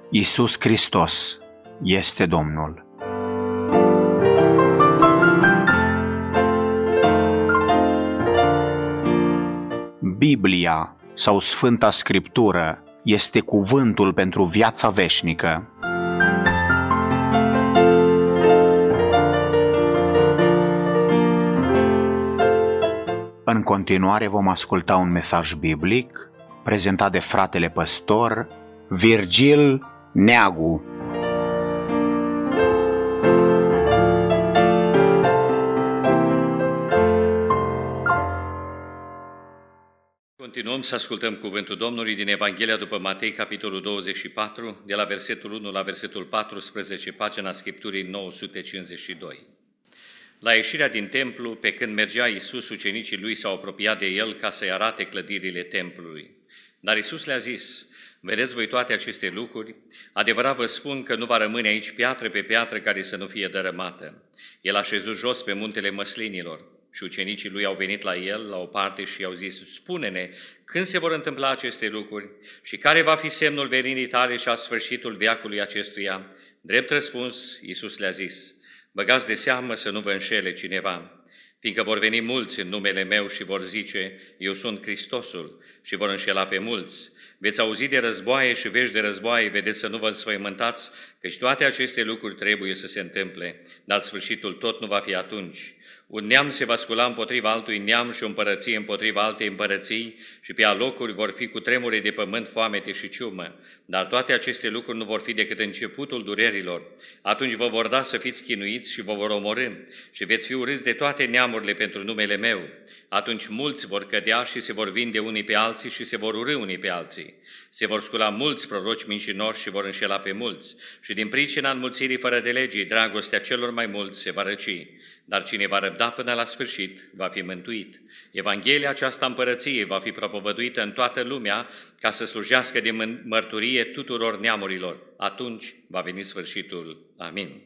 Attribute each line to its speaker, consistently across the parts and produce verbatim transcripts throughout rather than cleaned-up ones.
Speaker 1: Iisus Hristos este Domnul. Biblia sau Sfânta Scriptură este cuvântul pentru viața veșnică. În continuare vom asculta un mesaj biblic prezentat de fratele păstor Virgil Neagu.
Speaker 2: Continuăm să ascultăm cuvântul Domnului din Evanghelia după Matei, capitolul douăzeci și patru, de la versetul unu la versetul paisprezece, pagina Scripturii nouă sute cincizeci și doi. La ieșirea din templu, pe când mergea Iisus, ucenicii lui s-au apropiat de el ca să-i arate clădirile templului. Dar Iisus le-a zis: vedeți voi toate aceste lucruri? Adevărat vă spun că nu va rămâne aici piatră pe piatră care să nu fie dărâmată. El a șezut jos pe muntele Măslinilor și ucenicii lui au venit la el la o parte și i-au zis: spune-ne, când se vor întâmpla aceste lucruri și care va fi semnul venirii tale și a sfârșitul veacului acestuia? Drept răspuns, Iisus le-a zis: băgați de seamă să nu vă înșele cineva, fiindcă vor veni mulți în numele meu și vor zice: eu sunt Hristosul, și vor înșela pe mulți. Veți auzi de războaie și vești de războaie, vedeți să nu vă înspăimântați, căci toate aceste lucruri trebuie să se întâmple, dar sfârșitul tot nu va fi atunci. Un neam se va scula împotriva altui neam și o împărăție împotriva altei împărății și pe alocuri vor fi cu tremure de pământ, foamete și ciumă. Dar toate aceste lucruri nu vor fi decât începutul durerilor. Atunci vă vor da să fiți chinuiți și vă vor omorî și veți fi urâți de toate neamurile pentru numele meu. Atunci mulți vor cădea și se vor vinde unii pe alții și se vor urî unii pe alții. Se vor scula mulți proroci mincinoși și vor înșela pe mulți. Și din pricina înmulțirii fără de legii, dragostea celor mai mulți se va răci. Dar cine va răbda până la sfârșit va fi mântuit. Evanghelia aceasta împărăției va fi propovăduită în toată lumea ca să slujească de mărturie tuturor neamurilor. Atunci va veni sfârșitul. Amin.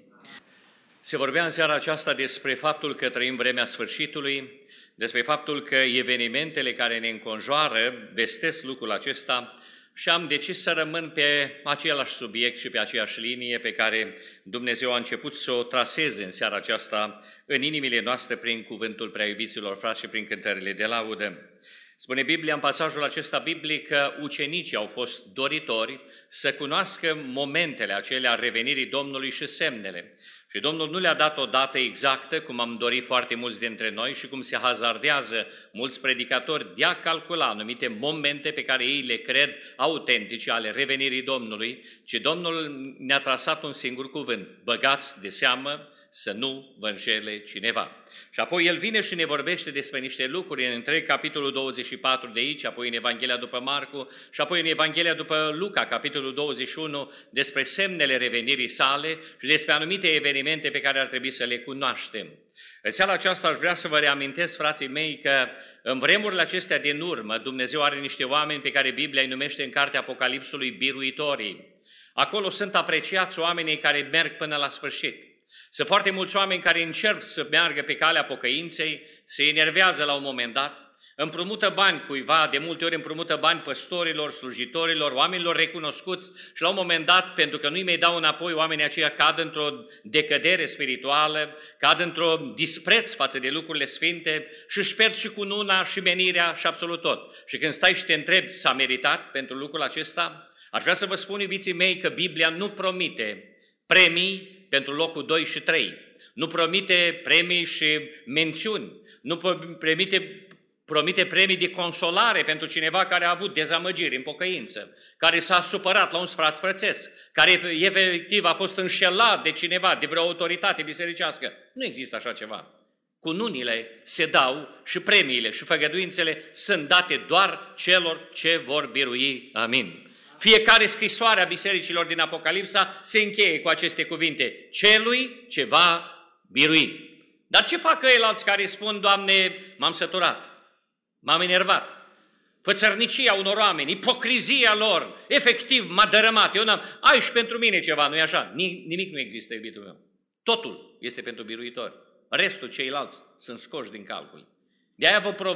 Speaker 2: Se vorbea în seara aceasta despre faptul că trăim vremea sfârșitului, despre faptul că evenimentele care ne înconjoară vestesc lucrul acesta și am decis să rămân pe același subiect și pe aceeași linie pe care Dumnezeu a început să o traseze în seara aceasta în inimile noastre prin cuvântul prea iubiților frați și prin cântările de laudă. Spune Biblia în pasajul acesta biblic că ucenicii au fost doritori să cunoască momentele acelea revenirii Domnului și semnele. Și Domnul nu le-a dat o dată exactă, cum am dorit foarte mulți dintre noi și cum se hazardează mulți predicatori de a calcula anumite momente pe care ei le cred autentice ale revenirii Domnului, ci Domnul ne-a trasat un singur cuvânt: băgați de seamă să nu vă înșele cineva. Și apoi el vine și ne vorbește despre niște lucruri în întreg capitolul douăzeci și patru de aici, apoi în Evanghelia după Marcu și apoi în Evanghelia după Luca, capitolul douăzeci și unu, despre semnele revenirii sale și despre anumite evenimente pe care ar trebui să le cunoaștem. În seara aceasta aș vrea să vă reamintesc, frații mei, că în vremurile acestea din urmă Dumnezeu are niște oameni pe care Biblia îi numește în cartea Apocalipsului biruitorii. Acolo sunt apreciați oamenii care merg până la sfârșit. Sunt foarte mulți oameni care încerc să meargă pe calea pocăinței, se enervează la un moment dat, împrumută bani cuiva, de multe ori împrumută bani păstorilor, slujitorilor, oamenilor recunoscuți și la un moment dat, pentru că nu-i mai dau înapoi, oamenii aceia cad într-o decădere spirituală, cad într-o dispreț față de lucrurile sfinte și își pierd și cununa și menirea și absolut tot. Și când stai și te întrebi, s-a meritat pentru lucrul acesta? Aș vrea să vă spun, iubiții mei, că Biblia nu promite premii pentru locul doi și trei. Nu promite premii și mențiuni. Nu promite, promite premii de consolare pentru cineva care a avut dezamăgiri în pocăință, care s-a supărat la un sfrat frățesc, care efectiv a fost înșelat de cineva, de vreo autoritate bisericească. Nu există așa ceva. Cununile se dau și premiile și făgăduințele sunt date doar celor ce vor birui. Amin. Fiecare scrisoare a bisericilor din Apocalipsa se încheie cu aceste cuvinte: celui ce va birui. Dar ce fac ceilalți care spun: Doamne, m-am săturat, m-am enervat? Fățărnicia unor oameni, ipocrizia lor, efectiv m-a dărâmat. Eu n-am, ai și pentru mine ceva, nu-i așa? Nimic nu există, iubitul meu. Totul este pentru biruitori. Restul, ceilalți, sunt scoși din calcul. De aia vă provoc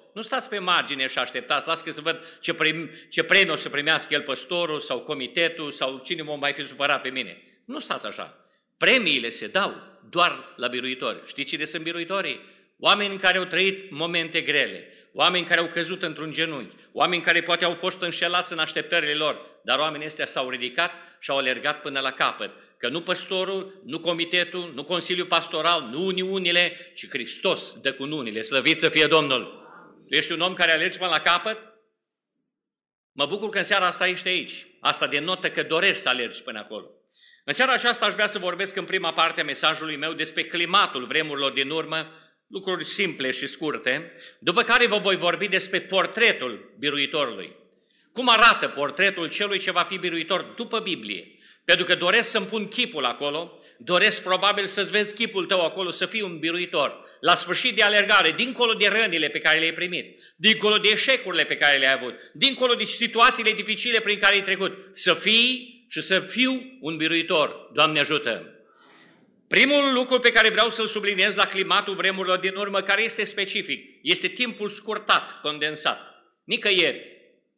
Speaker 2: Nu stați pe margine și așteptați, las că să văd ce, prim, ce premiu o să primească el păstorul sau comitetul sau cine va mai fi supărat pe mine. Nu stați așa. Premiile se dau doar la biruitori. Știți cine sunt biruitorii? Oameni care au trăit momente grele, oameni care au căzut într-un genunchi, oameni care poate au fost înșelați în așteptările lor, dar oamenii ăștia s-au ridicat și au alergat până la capăt. Că nu păstorul, nu comitetul, nu Consiliul Pastoral, nu uniunile, ci Hristos dă cununile. Slăvit să fie Domnul! Tu ești un om care alergi până la capăt? Mă bucur că în seara asta ești aici. Asta denotă că dorești să alergi până acolo. În seara aceasta aș vrea să vorbesc în prima parte a mesajului meu despre climatul vremurilor din urmă, lucruri simple și scurte, după care vă voi vorbi despre portretul biruitorului. Cum arată portretul celui ce va fi biruitor după Biblie? Pentru că doresc să-mi pun chipul acolo, doresc probabil să-ți vezi chipul tău acolo, să fii un biruitor. La sfârșit de alergare, dincolo de rănile pe care le-ai primit, dincolo de eșecurile pe care le-ai avut, dincolo de situațiile dificile prin care ai trecut, să fii și să fiu un biruitor. Doamne ajută! Primul lucru pe care vreau să-l subliniez la climatul vremurilor din urmă, care este specific, este timpul scurtat, condensat. Nicăieri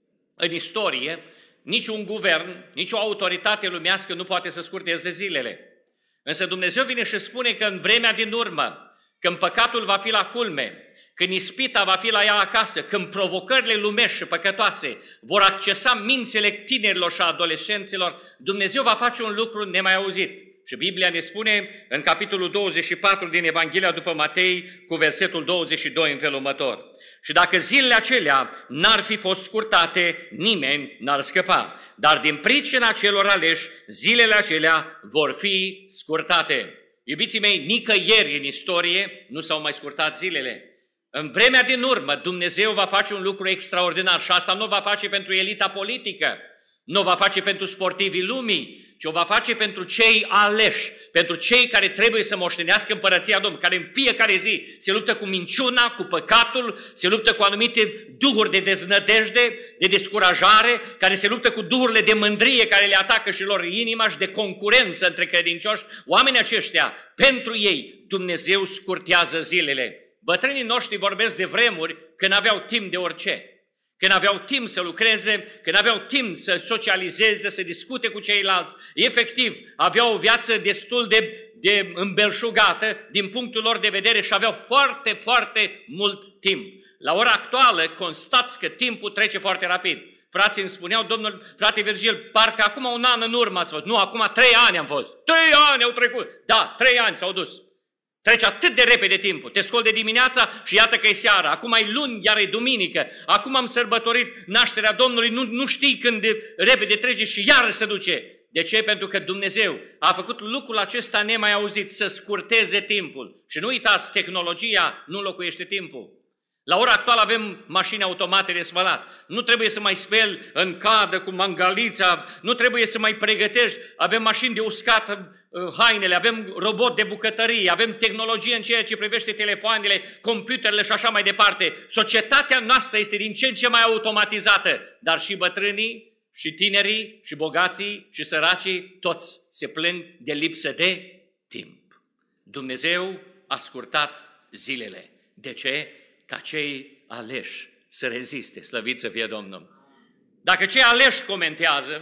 Speaker 2: în istorie, niciun guvern, nicio autoritate lumească nu poate să scurteze zilele. Însă Dumnezeu vine și spune că în vremea din urmă, când păcatul va fi la culme, când ispita va fi la ea acasă, când provocările lumești și păcătoase vor accesa mințile tinerilor și adolescenților, Dumnezeu va face un lucru nemai auzit. Și Biblia ne spune în capitolul douăzeci și patru din Evanghelia după Matei, cu versetul douăzeci și doi în felul următor. Și dacă zilele acelea n-ar fi fost scurtate, nimeni n-ar scăpa. Dar din pricina celor aleși, zilele acelea vor fi scurtate. Iubiții mei, nicăieri în istorie nu s-au mai scurtat zilele. În vremea din urmă, Dumnezeu va face un lucru extraordinar și asta nu va face pentru elita politică, nu va face pentru sportivii lumii, ci o va face pentru cei aleși, pentru cei care trebuie să moștenească împărăția Domnului, care în fiecare zi se luptă cu minciuna, cu păcatul, se luptă cu anumite duhuri de deznădejde, de descurajare, care se luptă cu duhurile de mândrie care le atacă și lor inima și de concurență între credincioși. Oamenii aceștia, pentru ei, Dumnezeu scurtează zilele. Bătrânii noștri vorbesc de vremuri când aveau timp de orice. Când aveau timp să lucreze, când aveau timp să socializeze, să discute cu ceilalți, efectiv, aveau o viață destul de, de îmbelșugată din punctul lor de vedere și aveau foarte, foarte mult timp. La ora actuală constați că timpul trece foarte rapid. Frații îmi spuneau, domnul, frate Virgil, parcă acum un an în urmă ați fost. Nu, acum trei ani am fost. Trei ani au trecut. Da, trei ani s-au dus. Trece atât de repede timpul. Te scoli de dimineața și iată că e seara. Acum e luni, iar e duminică. Acum am sărbătorit nașterea Domnului. Nu, nu știi când de repede trece și iară se duce. De ce? Pentru că Dumnezeu a făcut lucrul acesta nemai auzit, să scurteze timpul. Și nu uitați, tehnologia nu înlocuiește timpul. La ora actuală avem mașini automate de spălat. Nu trebuie să mai speli în cadă cu mangalița, nu trebuie să mai pregătești. Avem mașini de uscat uh, hainele, avem robot de bucătărie, avem tehnologie în ceea ce privește telefoanele, computerele și așa mai departe. Societatea noastră este din ce în ce mai automatizată, dar și bătrânii, și tinerii, și bogații, și săracii, toți se plâng de lipsă de timp. Dumnezeu a scurtat zilele. De ce? Ca cei aleși să reziste, slăvit să fie Domnul. Dacă cei aleși comentează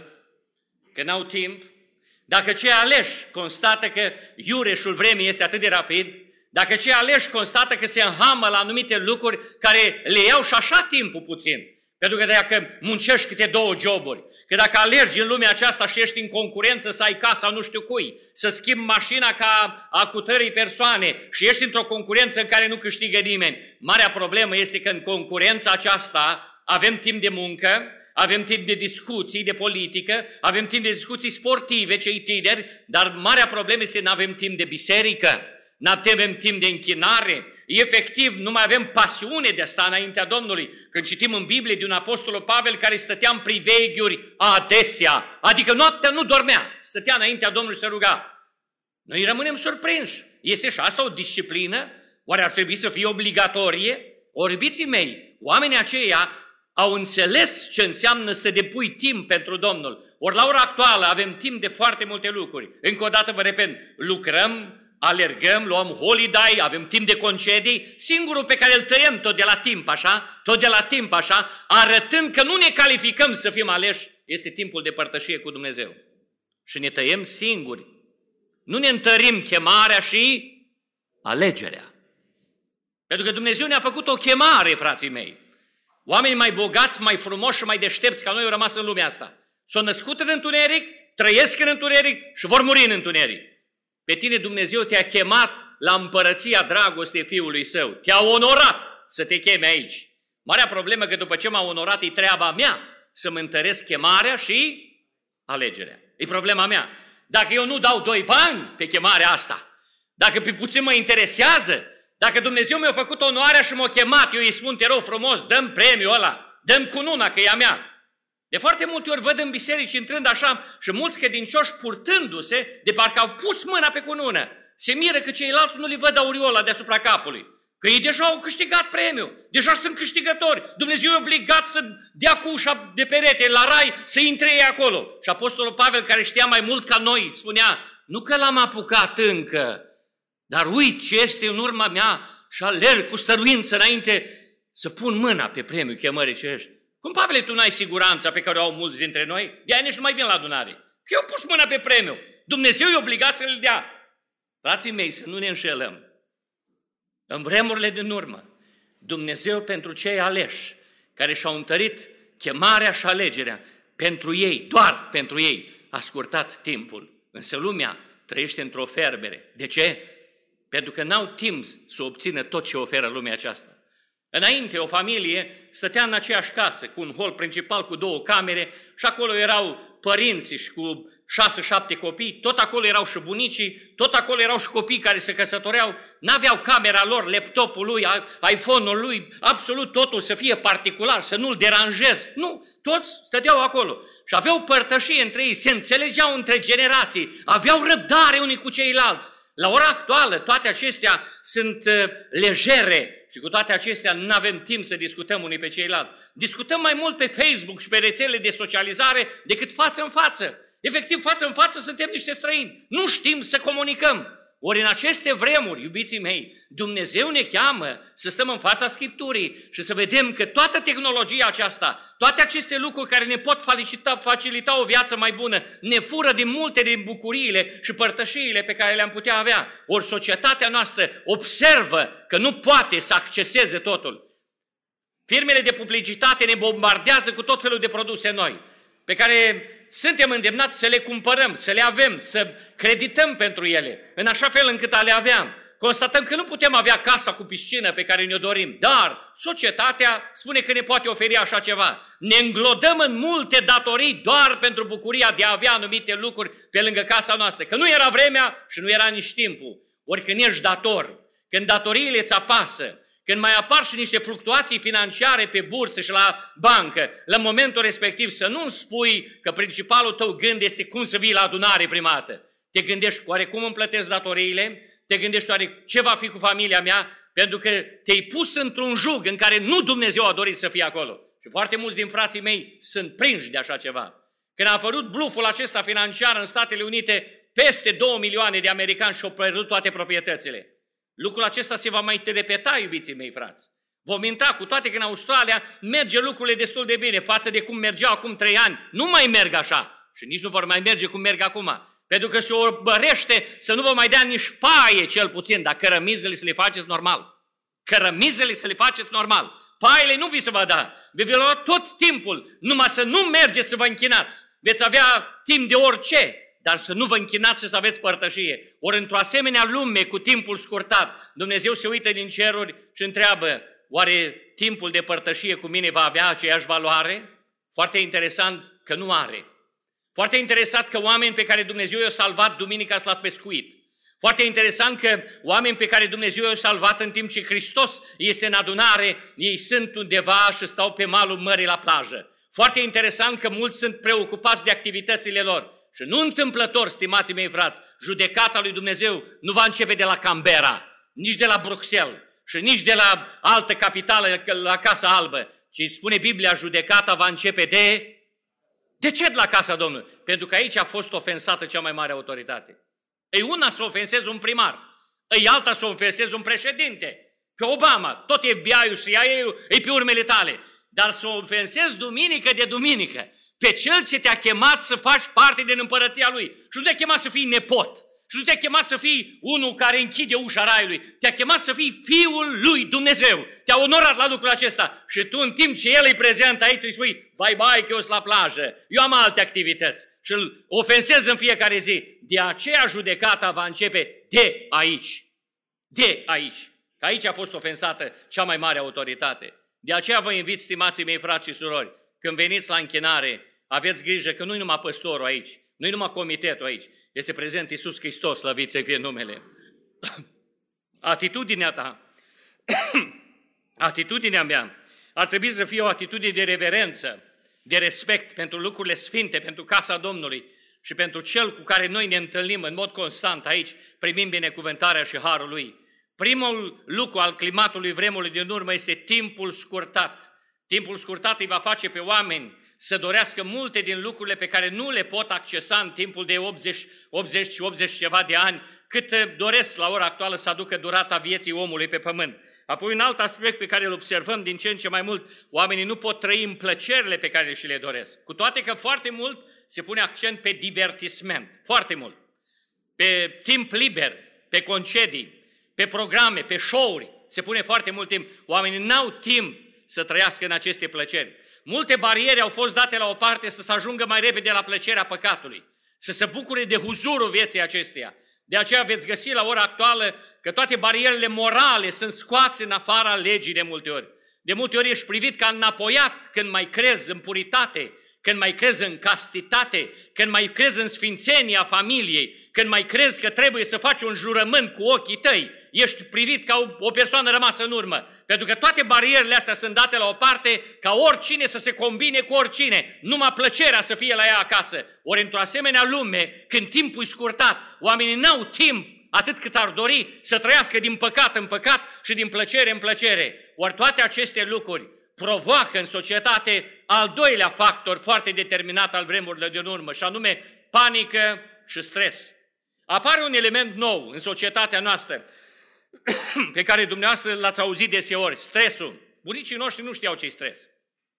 Speaker 2: că n-au timp, dacă cei aleși constată că iureșul vremii este atât de rapid, dacă cei aleși constată că se înhamă la anumite lucruri care le iau și așa timpul puțin, pentru că dacă muncești câte două joburi, că dacă alergi în lumea aceasta și ești în concurență să ai casa nu știu cui, să schimbi mașina ca a cutărei persoane și ești într-o concurență în care nu câștigă nimeni, marea problemă este că în concurența aceasta avem timp de muncă, avem timp de discuții, de politică, avem timp de discuții sportive, cei tineri, dar marea problemă este că nu avem timp de biserică, nu avem timp de închinare. Efectiv, nu mai avem pasiune de a sta înaintea Domnului. Când citim în Biblie de un apostol Pavel care stătea în priveghiuri adesea, adică noaptea nu dormea, stătea înaintea Domnului să ruga. Noi rămânem surprinși. Este și asta o disciplină? Oare ar trebui să fie obligatorie? Ori, iubiții mei, oamenii aceia au înțeles ce înseamnă să depui timp pentru Domnul. Ori la ora actuală avem timp de foarte multe lucruri. Încă o dată vă repet, lucrăm,
Speaker 3: alergăm, luăm holiday, avem timp de concedii, singurul pe care îl tăiem tot de la timp așa, tot de la timp așa, arătând că nu ne calificăm să fim aleși, este timpul de părtășie cu Dumnezeu. Și ne tăiem singuri. Nu ne întărim chemarea și alegerea. Pentru că Dumnezeu ne-a făcut o chemare, frații mei. Oamenii mai bogați, mai frumoși și mai deștepți ca noi au rămas în lumea asta. S-au născut în întuneric, trăiesc în întuneric și vor muri în întuneric. Pe tine Dumnezeu te-a chemat la împărăția dragostei Fiului Său. Te-a onorat să te cheme aici. Marea problemă că după ce m-a onorat e treaba mea să-mi întăresc chemarea și alegerea. E problema mea. Dacă eu nu dau doi bani pe chemarea asta, dacă pe puțin mă interesează, dacă Dumnezeu mi-a făcut onoarea și m-a chemat, eu îi spun, te rog frumos, dăm premiul ăla, dăm cununa că e a mea. De foarte multe ori văd în biserici intrând așa și mulți credincioși purtându-se de parcă au pus mâna pe cunună. Se miră că ceilalți nu le văd aureola deasupra capului. Că ei deja au câștigat premiul, deja sunt câștigători. Dumnezeu e obligat să dea cu ușa de perete la rai să intre ei acolo. Și Apostolul Pavel, care știa mai mult ca noi, spunea, nu că l-am apucat încă, dar uit ce este în urma mea și alerg cu stăruință înainte să pun mâna pe premiul chemării cerești. Cum, Pavele, tu n-ai siguranța pe care o au mulți dintre noi? De-aia nici nu mai vin la adunare. Că eu pus mâna pe premiu. Dumnezeu e obligat să le dea. Frații mei, să nu ne înșelăm. În vremurile din urmă, Dumnezeu pentru cei aleși, care și-au întărit chemarea și alegerea, pentru ei, doar pentru ei, a scurtat timpul. Însă lumea trăiește într-o ferbere. De ce? Pentru că n-au timp să obțină tot ce oferă lumea aceasta. Înainte, o familie stătea în aceeași casă, cu un hol principal, cu două camere, și acolo erau părinții și cu șase, șapte copii, tot acolo erau și bunicii, tot acolo erau și copii care se căsătoreau, n-aveau camera lor, laptopul lui, iPhone-ul lui, absolut totul să fie particular, să nu-l deranjez. Nu, toți stăteau acolo și aveau părtășie între ei, se înțelegeau între generații, aveau răbdare unii cu ceilalți. La ora actuală, toate acestea sunt uh, legere și cu toate acestea nu avem timp să discutăm unii pe ceilalți. Discutăm mai mult pe Facebook și pe rețelele de socializare decât față în față. Efectiv, față în față suntem niște străini. Nu știm să comunicăm. Ori în aceste vremuri, iubiții mei, Dumnezeu ne cheamă să stăm în fața Scripturii și să vedem că toată tehnologia aceasta, toate aceste lucruri care ne pot facilita, facilita o viață mai bună, ne fură din multe din bucuriile și părtășiile pe care le-am putea avea. Ori societatea noastră observă că nu poate să acceseze totul. Firmele de publicitate ne bombardează cu tot felul de produse noi, pe care suntem îndemnați să le cumpărăm, să le avem, să credităm pentru ele, în așa fel încât a le aveam. Constatăm că nu putem avea casa cu piscină pe care ne-o dorim, dar societatea spune că ne poate oferi așa ceva. Ne înglodăm în multe datorii doar pentru bucuria de a avea anumite lucruri pe lângă casa noastră, că nu era vremea și nu era nici timpul. Ori când ești dator, când datoriile îți apasă, când mai apar și niște fluctuații financiare pe bursă și la bancă, la momentul respectiv să nu spui că principalul tău gând este cum să vii la adunare prima dată. Te gândești oare cum îmi plătesc datoriile? Te gândești oare ce va fi cu familia mea? Pentru că te-ai pus într-un jug în care nu Dumnezeu a dorit să fie acolo. Și foarte mulți din frații mei sunt prinși de așa ceva. Când a apărut bluful acesta financiar în Statele Unite, peste două milioane de americani și-au pierdut toate proprietățile. Lucrul acesta se va mai repeta, iubiții mei, frați. Vom intra, cu toate că în Australia merge lucrurile destul de bine față de cum mergeau acum trei ani. Nu mai merg așa și nici nu vor mai merge cum merg acum. Pentru că se orbărește să nu vă mai dea nici paie cel puțin, dar cărămizele să le faceți normal. Cărămizele să le faceți normal. Paiele nu vi se va da. Vi vă lua tot timpul, numai să nu mergeți să vă închinați. Veți avea timp de orice, dar să nu vă închinați și să aveți părtășie. Ori într-o asemenea lume cu timpul scurtat, Dumnezeu se uită din ceruri și întreabă, oare timpul de părtășie cu mine va avea aceeași valoare? Foarte interesant că nu are. Foarte interesant că oameni pe care Dumnezeu i-a salvat duminica la pescuit. Foarte interesant că oameni pe care Dumnezeu i-a salvat în timp ce Hristos este în adunare, ei sunt undeva și stau pe malul mării la plajă. Foarte interesant că mulți sunt preocupați de activitățile lor. Și nu întâmplător, stimații mei frați, judecata lui Dumnezeu nu va începe de la Canberra, nici de la Bruxelles și nici de la altă capitală, la Casa Albă, ci spune Biblia, judecata va începe de... De ce de la Casa Domnului? Pentru că aici a fost ofensată cea mai mare autoritate. Ei, una să ofensezi un primar, E alta să ofensezi un președinte, pe Obama, tot F B I-ul și C I A-ul e pe urmele tale. Dar să ofensezi duminică de duminică pe cel ce te-a chemat să faci parte din împărăția lui. Și nu te-a chemat să fii nepot. Și nu te-a chemat să fii unul care închide ușa raiului. Te-a chemat să fii Fiul lui Dumnezeu. Te-a onorat la lucrul acesta. Și tu, în timp ce El e prezent aici, îi spui, bye-bye, că eu sunt la plajă. Eu am alte activități. Și îl ofensez în fiecare zi. De aceea judecata va începe de aici. De aici. Că aici a fost ofensată cea mai mare autoritate. De aceea vă invit, stimații mei frați și surori, când veniți la închinare, aveți grijă că nu-i numai păstorul aici, nu-i numai comitetul aici, este prezent Iisus Hristos, slăvit să fie numele. Atitudinea ta, atitudinea mea, ar trebui să fie o atitudine de reverență, de respect pentru lucrurile sfinte, pentru casa Domnului și pentru Cel cu care noi ne întâlnim în mod constant aici, primim binecuvântarea și harul Lui. Primul lucru al climatului vremului din urmă este timpul scurtat. Timpul scurtat îi va face pe oameni să dorească multe din lucrurile pe care nu le pot accesa în timpul de optzeci, optzeci și optzeci ceva de ani, cât doresc la ora actuală să aducă durata vieții omului pe pământ. Apoi un alt aspect pe care îl observăm din ce în ce mai mult, oamenii nu pot trăi în plăcerile pe care și le doresc. Cu toate că foarte mult se pune accent pe divertisment, foarte mult, pe timp liber, pe concedii, pe programe, pe show-uri, se pune foarte mult timp. Oamenii n-au timp să trăiască în aceste plăceri. Multe bariere au fost date la o parte să se ajungă mai repede la plăcerea păcatului, să se bucure de huzurul vieții acesteia. De aceea veți găsi la ora actuală că toate barierele morale sunt scoase în afara legii de multe ori. De multe ori ești privit ca înapoiat când mai crezi în puritate, când mai crezi în castitate, când mai crezi în sfințenia familiei, când mai crezi că trebuie să faci un jurământ cu ochii tăi, ești privit ca o, o persoană rămasă în urmă. Pentru că toate barierele astea sunt date la o parte ca oricine să se combine cu oricine, numai plăcerea să fie la ea acasă. Ori într-o asemenea lume, când timpul e scurtat, oamenii n-au timp atât cât ar dori să trăiască din păcat în păcat și din plăcere în plăcere. Ori toate aceste lucruri provoacă în societate al doilea factor foarte determinat al vremurilor din urmă, și anume panică și stres. Apare un element nou în societatea noastră, pe care dumneavoastră l-ați auzit deseori, stresul. Bunicii noștri nu știau ce-i stres.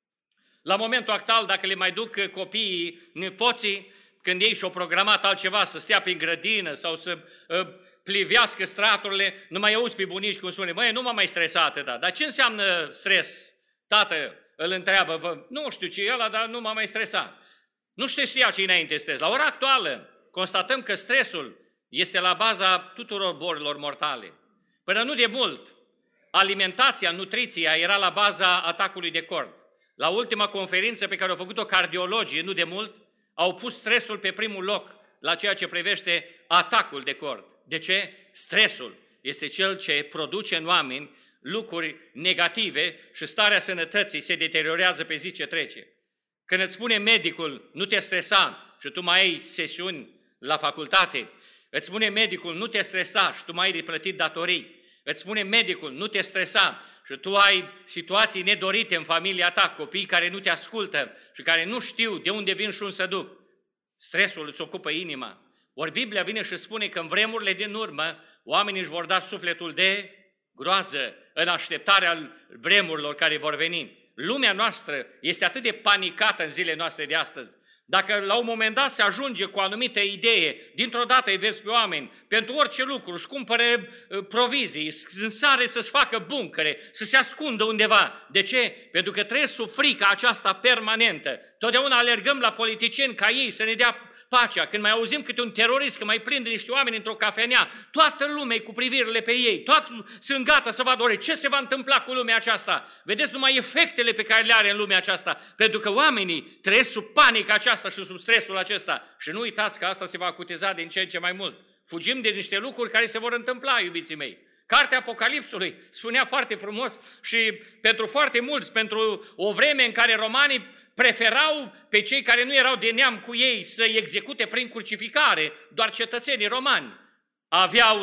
Speaker 3: La momentul actual, dacă le mai duc copiii, nepoții, când ei și-au programat altceva, să stea pe grădină sau să uh, plivească straturile, nu mai auzi pe bunici cum spune, măi, nu m-am mai stresat atâta. Dar ce înseamnă stres? Tată îl întreabă, bă, nu știu ce e ăla, dar nu m-am mai stresat. Nu știa ce înainte stres. La ora actuală constatăm că stresul este la baza tuturor bolilor mortale. Până nu de mult, alimentația, nutriția era la baza atacului de cord. La ultima conferință pe care au făcut-o cardiologii, nu de mult, au pus stresul pe primul loc la ceea ce privește atacul de cord. De ce? Stresul este cel ce produce în oameni lucruri negative și starea sănătății se deteriorează pe zi ce trece. Când îți spune medicul, nu te stresa și tu mai ai sesiuni la facultate, îți spune medicul, nu te stresa și tu mai ai de plătit datorii, îți spune medicul, nu te stresa și tu ai situații nedorite în familia ta, copii care nu te ascultă și care nu știu de unde vin și unde se duc. Stresul îți ocupă inima. Ori Biblia vine și spune că în vremurile din urmă oamenii își vor da sufletul de groază în așteptarea vremurilor care vor veni. Lumea noastră este atât de panicată în zilele noastre de astăzi. Dacă la un moment dat se ajunge cu o anumită idee, dintr-o dată îi vezi pe oameni, pentru orice lucru își cumpără provizii, însare să-și facă buncăre, să se ascundă undeva. De ce? Pentru că trebuie sub frica aceasta permanentă. Totdeauna alergăm la politicieni ca ei să ne dea pacea. Când mai auzim câte un terorist, că mai prinde niște oameni într-o cafenea, toată lumea e cu privirile pe ei, toată sunt gata să vadă ori ce se va întâmpla cu lumea aceasta. Vedeți numai efectele pe care le are în lumea aceasta, pentru că oamenii trăiesc sub panica aceasta și sub stresul acesta. Și nu uitați că asta se va acutiza din ce în ce mai mult. Fugim de niște lucruri care se vor întâmpla, iubiții mei. Cartea Apocalipsului spunea foarte frumos și pentru foarte mulți, pentru o vreme în care romanii preferau pe cei care nu erau de neam cu ei să-i execute prin crucificare, doar cetățenii romani aveau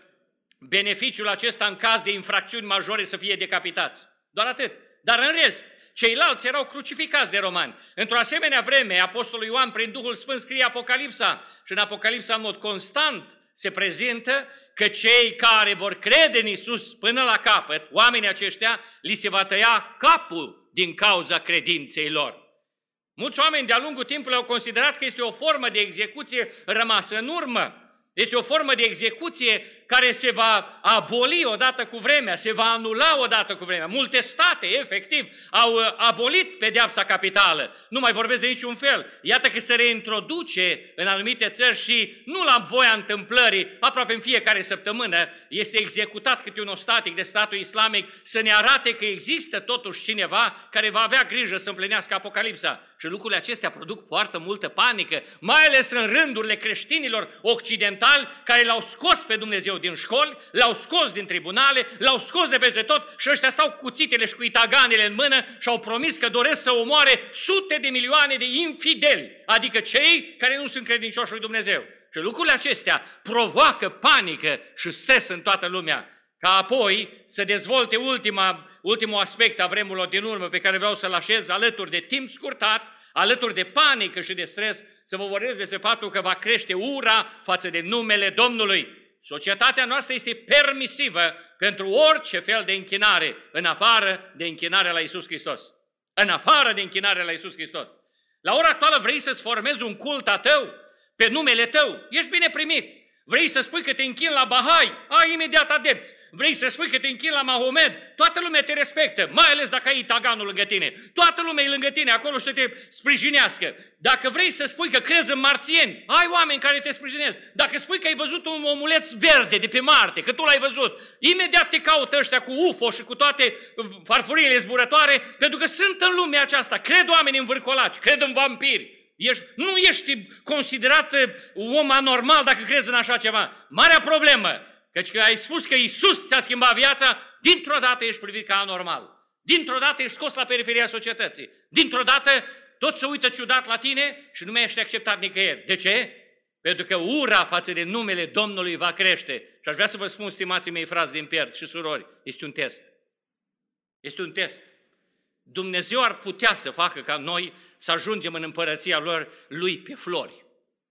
Speaker 3: beneficiul acesta în caz de infracțiuni majore să fie decapitați. Doar atât. Dar în rest, ceilalți erau crucificați de romani. Într-o asemenea vreme, Apostolul Ioan, prin Duhul Sfânt, scrie Apocalipsa și în Apocalipsa, în mod constant, se prezintă că cei care vor crede în Iisus până la capăt, oamenii aceștia, li se va tăia capul din cauza credinței lor. Mulți oameni de-a lungul timpului au considerat că este o formă de execuție rămasă în urmă. Este o formă de execuție care se va aboli odată cu vremea, se va anula odată cu vremea. Multe state, efectiv, au abolit pedeapsa capitală. Nu mai vorbesc de niciun fel. Iată că se reintroduce în anumite țări și nu la voia întâmplării, aproape în fiecare săptămână, este executat câte un ostatic de statul islamic să ne arate că există totuși cineva care va avea grijă să împlinească Apocalipsa. Și lucrurile acestea produc foarte multă panică, mai ales în rândurile creștinilor occidentali care l-au scos pe Dumnezeu din școli, l-au scos din tribunale, l-au scos de peste tot și ăștia stau cu cuțitele și cu itaganele în mână și au promis că doresc să omoare sute de milioane de infideli, adică cei care nu sunt credincioși lui Dumnezeu. Și lucrurile acestea provoacă panică și stres în toată lumea. Ca apoi să dezvolte ultima, ultimul aspect a vremurilor din urmă pe care vreau să-l așez alături de timp scurtat, alături de panică și de stres, să vă vorbesc despre faptul că va crește ura față de numele Domnului. Societatea noastră este permisivă pentru orice fel de închinare, în afară de închinarea la Iisus Hristos. În afară de închinarea la Iisus Hristos. La ora actuală vrei să-ți formezi un cult a tău, pe numele tău, ești bine primit. Vrei să spui că te închini la Bahai? Ai imediat adepți. Vrei să spui că te închini la Mahomed? Toată lumea te respectă, mai ales dacă ai taganul lângă tine. Toată lumea e lângă tine acolo și să te sprijinească. Dacă vrei să spui că crezi în marțieni, ai oameni care te sprijinesc. Dacă spui că ai văzut un omuleț verde de pe Marte, că tu l-ai văzut, imediat te caută ăștia cu U F O și cu toate farfuriile zburătoare, pentru că sunt în lumea aceasta. Cred oameni în vârcolaci, cred în vampiri. Ești, nu ești considerat om anormal dacă crezi în așa ceva. Marea problemă, căci că ai spus că Iisus ți-a schimbat viața, dintr-o dată ești privit ca anormal. Dintr-o dată ești scos la periferia societății. Dintr-o dată toți se uită ciudat la tine și nu mai ești acceptat nicăieri. De ce? Pentru că ura față de numele Domnului va crește. Și aș vrea să vă spun, stimații mei frați din Pierd și surori, este un test. Este un test. Dumnezeu ar putea să facă ca noi să ajungem în împărăția lor, lui pe flori.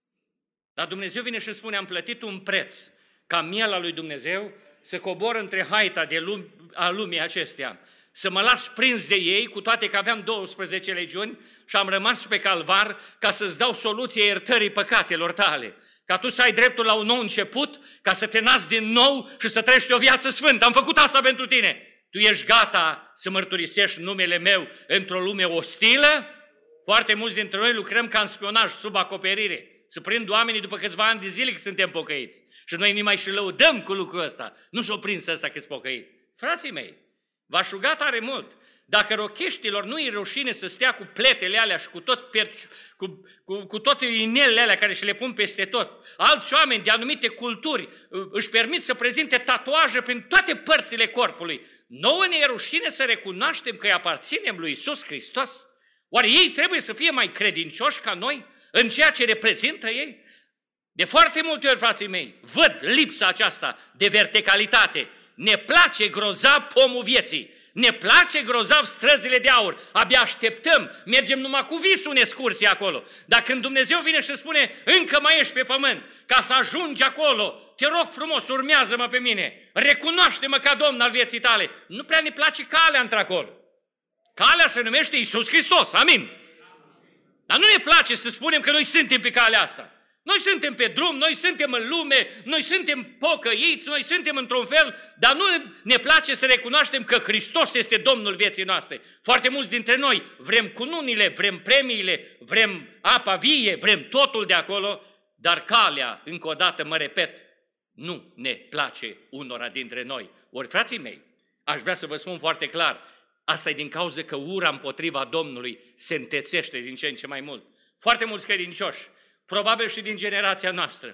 Speaker 3: Dar Dumnezeu vine și spune, am plătit un preț ca miela lui Dumnezeu să cobor între haita de lume, a lumii acestea, să mă las prins de ei, cu toate că aveam douăsprezece legiuni și am rămas pe calvar ca să-ți dau soluția iertării păcatelor tale, ca tu să ai dreptul la un nou început, ca să te nasci din nou și să trăiești o viață sfântă. Am făcut asta pentru tine. Tu ești gata să mărturisești numele meu într-o lume ostilă? Foarte mulți dintre noi lucrăm ca în spionaj, sub acoperire. Să prind oamenii după câțiva ani de zile că suntem pocăiți. Și noi ne mai și lăudăm cu lucrul ăsta. Nu s-o prins ăsta că-s pocăit. Frații mei, v-aș ruga tare mult. Dacă rocheștilor nu e rușine să stea cu pletele alea și cu toți perci, cu, cu, cu toate inelele alea care și le pun peste tot, alți oameni de anumite culturi își permit să prezinte tatuaje prin toate părțile corpului, nouă ne e rușine să recunoaștem că îi aparținem lui Iisus Hristos? Oare ei trebuie să fie mai credincioși ca noi în ceea ce reprezintă ei? De foarte multe ori, frații mei, văd lipsa aceasta de verticalitate. Ne place grozav pomul vieții. Ne place grozav străzile de aur. Abia așteptăm, mergem numai cu visul în excursie acolo. Dar când Dumnezeu vine și spune, încă mai ești pe pământ, ca să ajungi acolo, te rog frumos, urmează-mă pe mine, recunoaște-mă ca Domn al vieții tale. Nu prea ne place calea într-acolo. Calea se numește Iisus Hristos, amin. Dar nu ne place să spunem că noi suntem pe calea asta. Noi suntem pe drum, noi suntem în lume, noi suntem pocăiți, noi suntem într-un fel, dar nu ne place să recunoaștem că Hristos este Domnul vieții noastre. Foarte mulți dintre noi vrem cununile, vrem premiile, vrem apa vie, vrem totul de acolo, dar calea, încă o dată mă repet, nu ne place unora dintre noi. Ori, frații mei, aș vrea să vă spun foarte clar, asta e din cauza că ura împotriva Domnului se întețește din ce în ce mai mult. Foarte mulți credincioși, probabil și din generația noastră.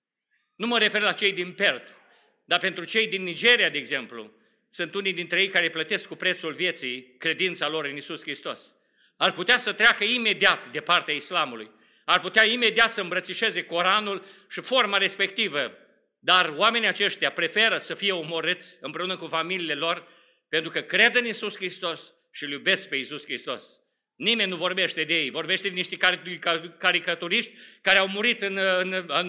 Speaker 3: Nu mă refer la cei din Perth, dar pentru cei din Nigeria, de exemplu, sunt unii dintre ei care plătesc cu prețul vieții credința lor în Iisus Hristos. Ar putea să treacă imediat de partea islamului, ar putea imediat să îmbrățișeze Coranul și forma respectivă, dar oamenii aceștia preferă să fie omorâți împreună cu familiile lor pentru că cred în Iisus Hristos și îl iubesc pe Iisus Hristos. Nimeni nu vorbește de ei, vorbește de niște caricaturiști care au murit în, în, în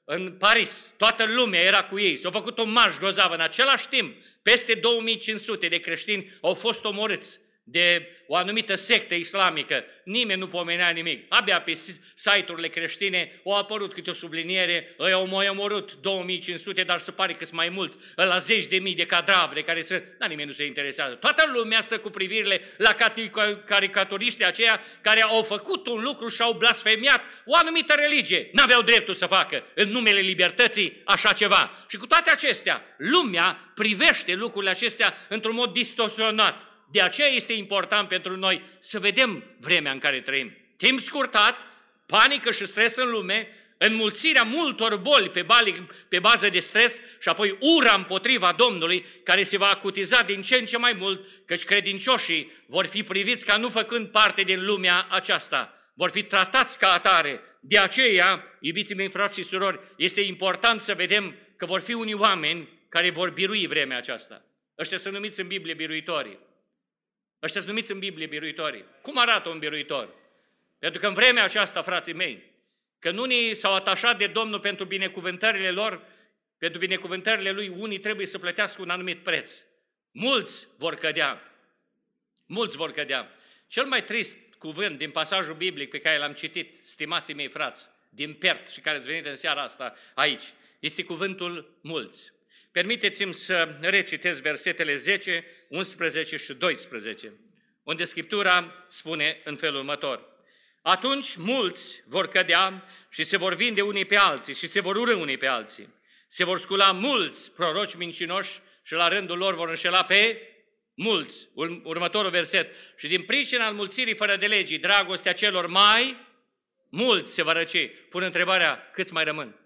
Speaker 3: în Paris, toată lumea era cu ei, s-au făcut un marș grozav. În același timp, peste două mii cinci sute de creștini au fost omorâți de o anumită sectă islamică. Nimeni nu pomenea nimic. Abia pe site-urile creștine au apărut câte o subliniere, ei au mai omorât două mii cinci sute, dar se pare că sunt mai mulți, la zeci de mii de cadavre care sunt, dar nimeni nu se interesează. Toată lumea stă cu privirile la caricaturiștii aceia care au făcut un lucru și au blasfemiat o anumită religie. N-aveau dreptul să facă în numele libertății așa ceva. Și cu toate acestea, lumea privește lucrurile acestea într-un mod distorsionat. De aceea este important pentru noi să vedem vremea în care trăim. Timp scurtat, panică și stres în lume, înmulțirea multor boli pe, bali, pe bază de stres și apoi ura împotriva Domnului, care se va acutiza din ce în ce mai mult, căci credincioșii vor fi priviți ca nu făcând parte din lumea aceasta. Vor fi tratați ca atare. De aceea, iubiții mei, frați și surori, este important să vedem că vor fi unii oameni care vor birui vremea aceasta. Ăștia sunt numiți în Biblie biruitorii. Ăștia sunt numiți în Biblie biruitorii. Cum arată un biruitor? Pentru că în vremea aceasta, frații mei, când unii s-au atașat de Domnul pentru binecuvântările lor, pentru binecuvântările Lui, unii trebuie să plătească un anumit preț. Mulți vor cădea. Mulți vor cădea. Cel mai trist cuvânt din pasajul biblic pe care l-am citit, stimații mei frați, din Pert și care ați venit în seara asta aici, este cuvântul mulți. Permiteți-mi să recitesc versetele zece, unsprezece și doisprezece, unde Scriptura spune în felul următor. Atunci mulți vor cădea și se vor vinde unii pe alții și se vor urâ unii pe alții. Se vor scula mulți proroci mincinoși și la rândul lor vor înșela pe mulți. Următorul verset. Și din pricina înmulțirii fără de legii, dragostea celor mai mulți se va răci. Pun întrebarea, câți mai rămân?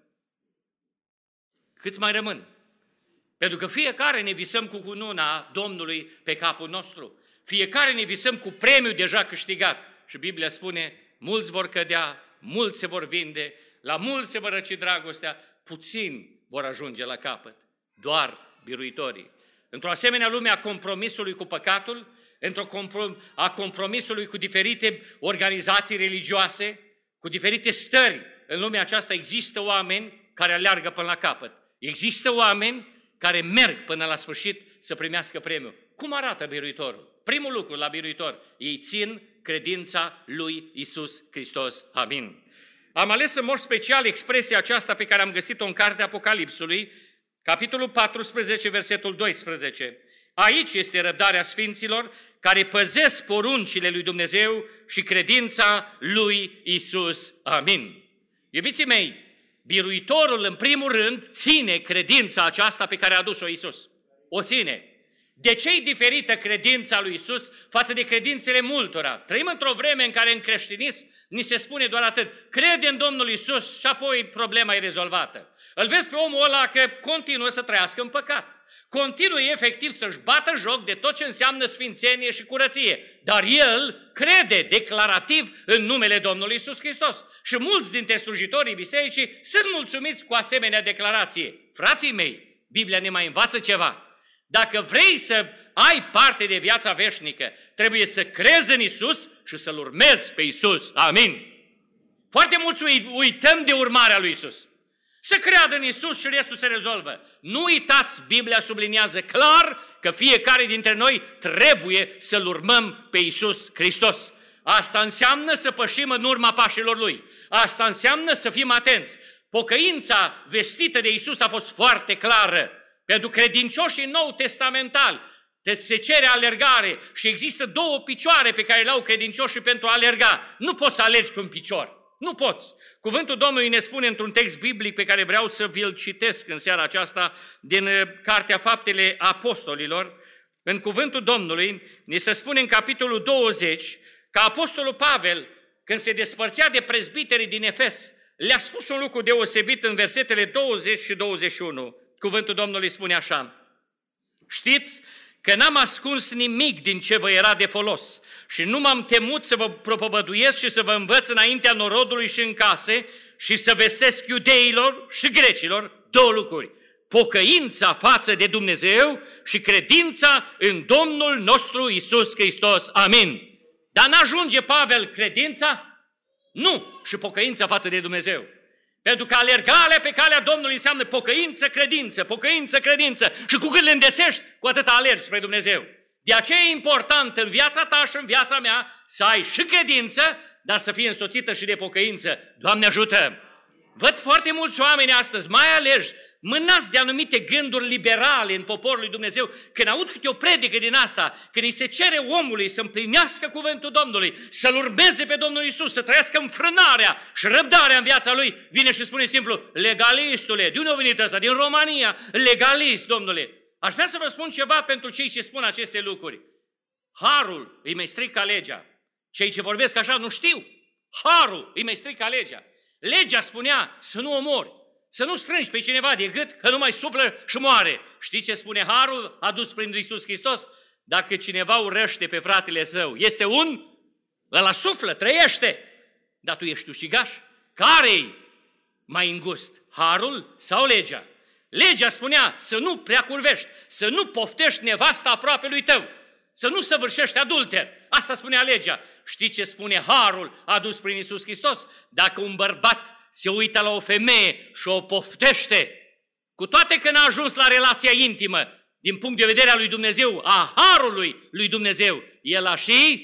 Speaker 3: Câți mai rămân? Pentru că fiecare ne visăm cu cununa Domnului pe capul nostru. Fiecare ne visăm cu premiul deja câștigat. Și Biblia spune, mulți vor cădea, mulți se vor vinde, la mulți se va răci dragostea, puțini vor ajunge la capăt. Doar biruitorii. Într-o asemenea lume a compromisului cu păcatul, într-o comprom- a compromisului cu diferite organizații religioase, cu diferite stări, în lumea aceasta există oameni care aleargă până la capăt. Există oameni care merg până la sfârșit să primească premiul. Cum arată biruitorul? Primul lucru la biruitor, ei țin credința lui Iisus Hristos. Amin. Am ales în mod special expresia aceasta pe care am găsit-o în cartea Apocalipsului, capitolul paisprezece, versetul doisprezece. Aici este răbdarea sfinților care păzesc poruncile lui Dumnezeu și credința lui Iisus. Amin. Iubiții mei, biruitorul, în primul rând, ține credința aceasta pe care a adus-o Iisus. O ține. De ce e diferită credința lui Iisus față de credințele multora? Trăim într-o vreme în care în creștinism ni se spune doar atât. Crede în Domnul Iisus și apoi problema e rezolvată. Îl vezi pe omul ăla că continuă să trăiască în păcat. Continuă efectiv să-și bată joc de tot ce înseamnă sfințenie și curăție. Dar el crede declarativ în numele Domnului Iisus Hristos. Și mulți dintre slujitorii bisericii sunt mulțumiți cu asemenea declarație. Frații mei, Biblia ne mai învață ceva. Dacă vrei să ai parte de viața veșnică, trebuie să crezi în Iisus și să-L urmezi pe Iisus. Amin. Foarte mulți uităm de urmarea lui Iisus. Să creadă în Iisus și restul se rezolvă. Nu uitați, Biblia subliniază clar că fiecare dintre noi trebuie să-L urmăm pe Iisus Hristos. Asta înseamnă să pășim în urma pașilor Lui. Asta înseamnă să fim atenți. Pocăința vestită de Iisus a fost foarte clară. Pentru credincioșii nou testamentali se cere alergare și există două picioare pe care le au credincioșii pentru a alerga. Nu poți să alergi cu un picior. Nu poți. Cuvântul Domnului ne spune într-un text biblic pe care vreau să vi-l citesc în seara aceasta din Cartea Faptele Apostolilor. În cuvântul Domnului ne se spune în capitolul douăzeci că Apostolul Pavel, când se despărțea de prezbiterii din Efes, le-a spus un lucru deosebit în versetele douăzeci și douăzeci și unu. Cuvântul Domnului spune așa: știți că n-am ascuns nimic din ce vă era de folos și nu m-am temut să vă propovăduiesc și să vă învăț înaintea norodului și în case și să vestesc iudeilor și grecilor două lucruri: pocăința față de Dumnezeu și credința în Domnul nostru Iisus Hristos. Amin. Dar n-ajunge Pavel credința? Nu. Și pocăința față de Dumnezeu. Pentru că alergarea pe calea Domnului înseamnă pocăință, credință, pocăință, credință. Și cu cât le îndesești, cu atât alergi spre Dumnezeu. De aceea e important în viața ta și în viața mea să ai și credință, dar să fie însoțită și de pocăință. Doamne ajută! Văd foarte mulți oameni astăzi, mai ales mânați de anumite gânduri liberale în poporul lui Dumnezeu, când aud câte o predică din asta, când îi se cere omului să împlinească cuvântul Domnului, să-L urmeze pe Domnul Iisus, să trăiască înfrânarea și răbdarea în viața lui, vine și spune simplu, legalistule, de unde a venit ăsta? Din România, legalist, domnule. Aș vrea să vă spun ceva pentru cei ce spun aceste lucruri. Harul îi mai strică legea. Cei ce vorbesc așa nu știu. Harul îi mai strică legea. Legea spunea să nu omori, să nu strângi pe cineva de gât, că nu mai suflă și moare. Știți ce spune Harul adus prin Iisus Hristos? Dacă cineva urăște pe fratele său, este un, ăla suflă, trăiește. Dar tu ești ucigaș? Care-i mai îngust? Harul sau legea? Legea spunea să nu prea curvești, să nu poftești nevasta aproapelui tău, să nu săvârșești adulter. Asta spunea legea. Știți ce spune Harul adus prin Iisus Hristos? Dacă un bărbat se uită la o femeie și o poftește, cu toate că n-a ajuns la relația intimă, din punct de vedere al lui Dumnezeu, a Harului lui Dumnezeu, el a și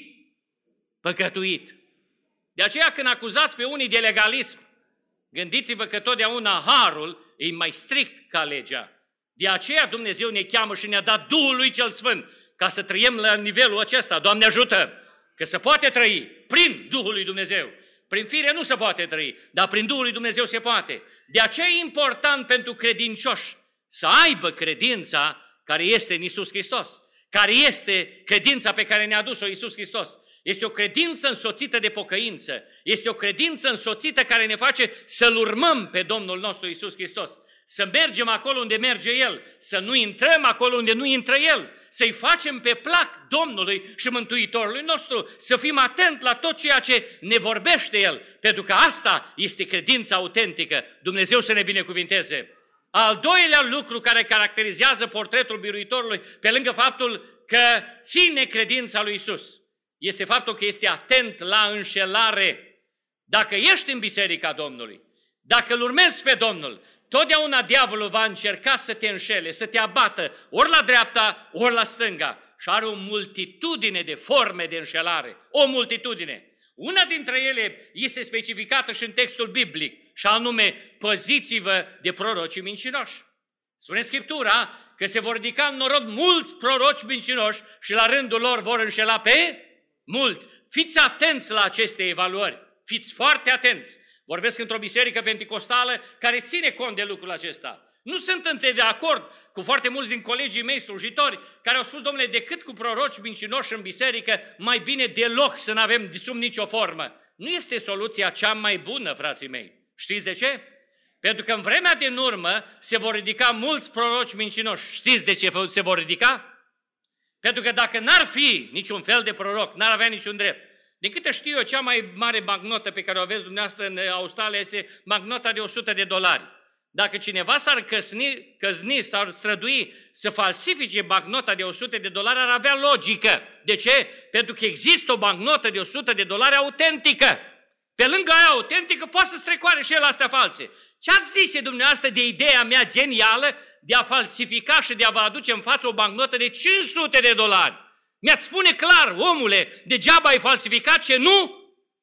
Speaker 3: păcătuit. De aceea când acuzați pe unii de legalism, gândiți-vă că totdeauna Harul e mai strict ca legea. De aceea Dumnezeu ne cheamă și ne-a dat Duhul lui cel Sfânt, ca să trăim la nivelul acesta. Doamne ajută! Că se poate trăi prin Duhul lui Dumnezeu. Prin fire nu se poate trăi, dar prin Duhul lui Dumnezeu se poate. De aceea e important pentru credincioși să aibă credința care este în Iisus Hristos, care este credința pe care ne-a adus-o Iisus Hristos. Este o credință însoțită de pocăință, este o credință însoțită care ne face să-L urmăm pe Domnul nostru Iisus Hristos, să mergem acolo unde merge El, să nu intrăm acolo unde nu intră El, să-i facem pe plac Domnului și Mântuitorului nostru, să fim atenți la tot ceea ce ne vorbește El, pentru că asta este credința autentică. Dumnezeu să ne binecuvinteze. Al doilea lucru care caracterizează portretul biruitorului, pe lângă faptul că ține credința lui Iisus, este faptul că este atent la înșelare. Dacă ești în biserica Domnului, dacă îl urmezi pe Domnul, totdeauna diavolul va încerca să te înșele, să te abată, ori la dreapta, ori la stânga. Și are o multitudine de forme de înșelare, o multitudine. Una dintre ele este specificată și în textul biblic, și anume, păziți-vă de prorocii mincinoși. Spune Scriptura că se vor ridica în norod mulți proroci mincinoși și la rândul lor vor înșela pe mulți. Fiți atenți la aceste evaluări, fiți foarte atenți. Vorbesc într-o biserică penticostală care ține cont de lucrul acesta. Nu sunt între de acord cu foarte mulți din colegii mei slujitori care au spus, domnule, decât cu proroci mincinoși în biserică, mai bine deloc să nu avem sub nicio formă. Nu este soluția cea mai bună, frații mei. Știți de ce? Pentru că în vremea din urmă se vor ridica mulți proroci mincinoși. Știți de ce se vor ridica? Pentru că dacă n-ar fi niciun fel de proroc, n-ar avea niciun drept. Din câte știu eu, cea mai mare bancnotă pe care o aveți dumneavoastră în Australia este bancnota de o sută de dolari. Dacă cineva s-ar căzni, căzni, s-ar strădui să falsifice bancnota de o sută de dolari, ar avea logică. De ce? Pentru că există o bancnotă de o sută de dolari autentică. Pe lângă aia autentică poate să strecoare și el astea false. Ce ați zice dumneavoastră de ideea mea genială de a falsifica și de a vă aduce în față o bancnotă de cinci sute de dolari? Mi-ați spune clar, omule, degeaba ai falsificat ce nu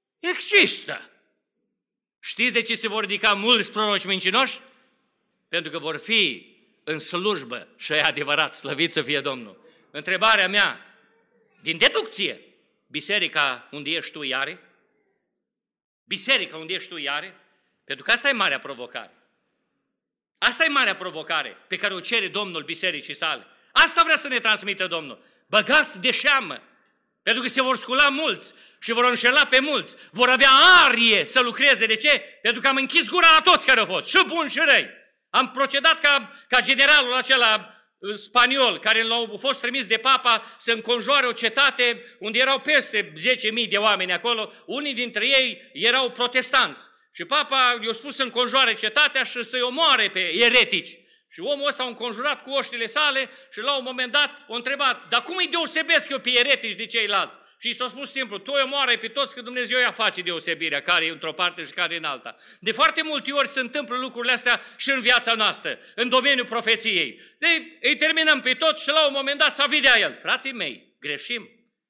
Speaker 3: există. Știți de ce se vor ridica mulți proroci mincinoși? Pentru că vor fi în slujbă și e adevărat, slăvit să fie Domnul. Întrebarea mea, din deducție, biserica unde ești tu iare? Biserica unde ești tu iare? Pentru că asta e marea provocare. Asta e marea provocare pe care o cere Domnul bisericii sale. Asta vrea să ne transmită Domnul. Băgați de seamă, pentru că se vor scula mulți și vor înșela pe mulți. Vor avea arie să lucreze. De ce? Pentru că am închis gura la toți care au fost, și buni și răi. Am procedat ca, ca generalul acela spaniol, care l-a fost trimis de papa să înconjoare o cetate unde erau peste zece mii de oameni acolo. Unii dintre ei erau protestanți. Și papa i-a spus să înconjoare cetatea și să-i omoare pe eretici. Și omul ăsta a înconjurat cu oștile sale și la un moment dat a întrebat, dar cum îi deosebesc eu pe eretici de ceilalți? Și i s-a spus simplu, tu omoară pe toți că Dumnezeu ea face deosebirea, care e într-o parte și care e în alta. De foarte multe ori se întâmplă lucrurile astea și în viața noastră, în domeniul profeției. De, îi terminăm pe toți și la un moment dat să vedea el. Frații mei, greșim.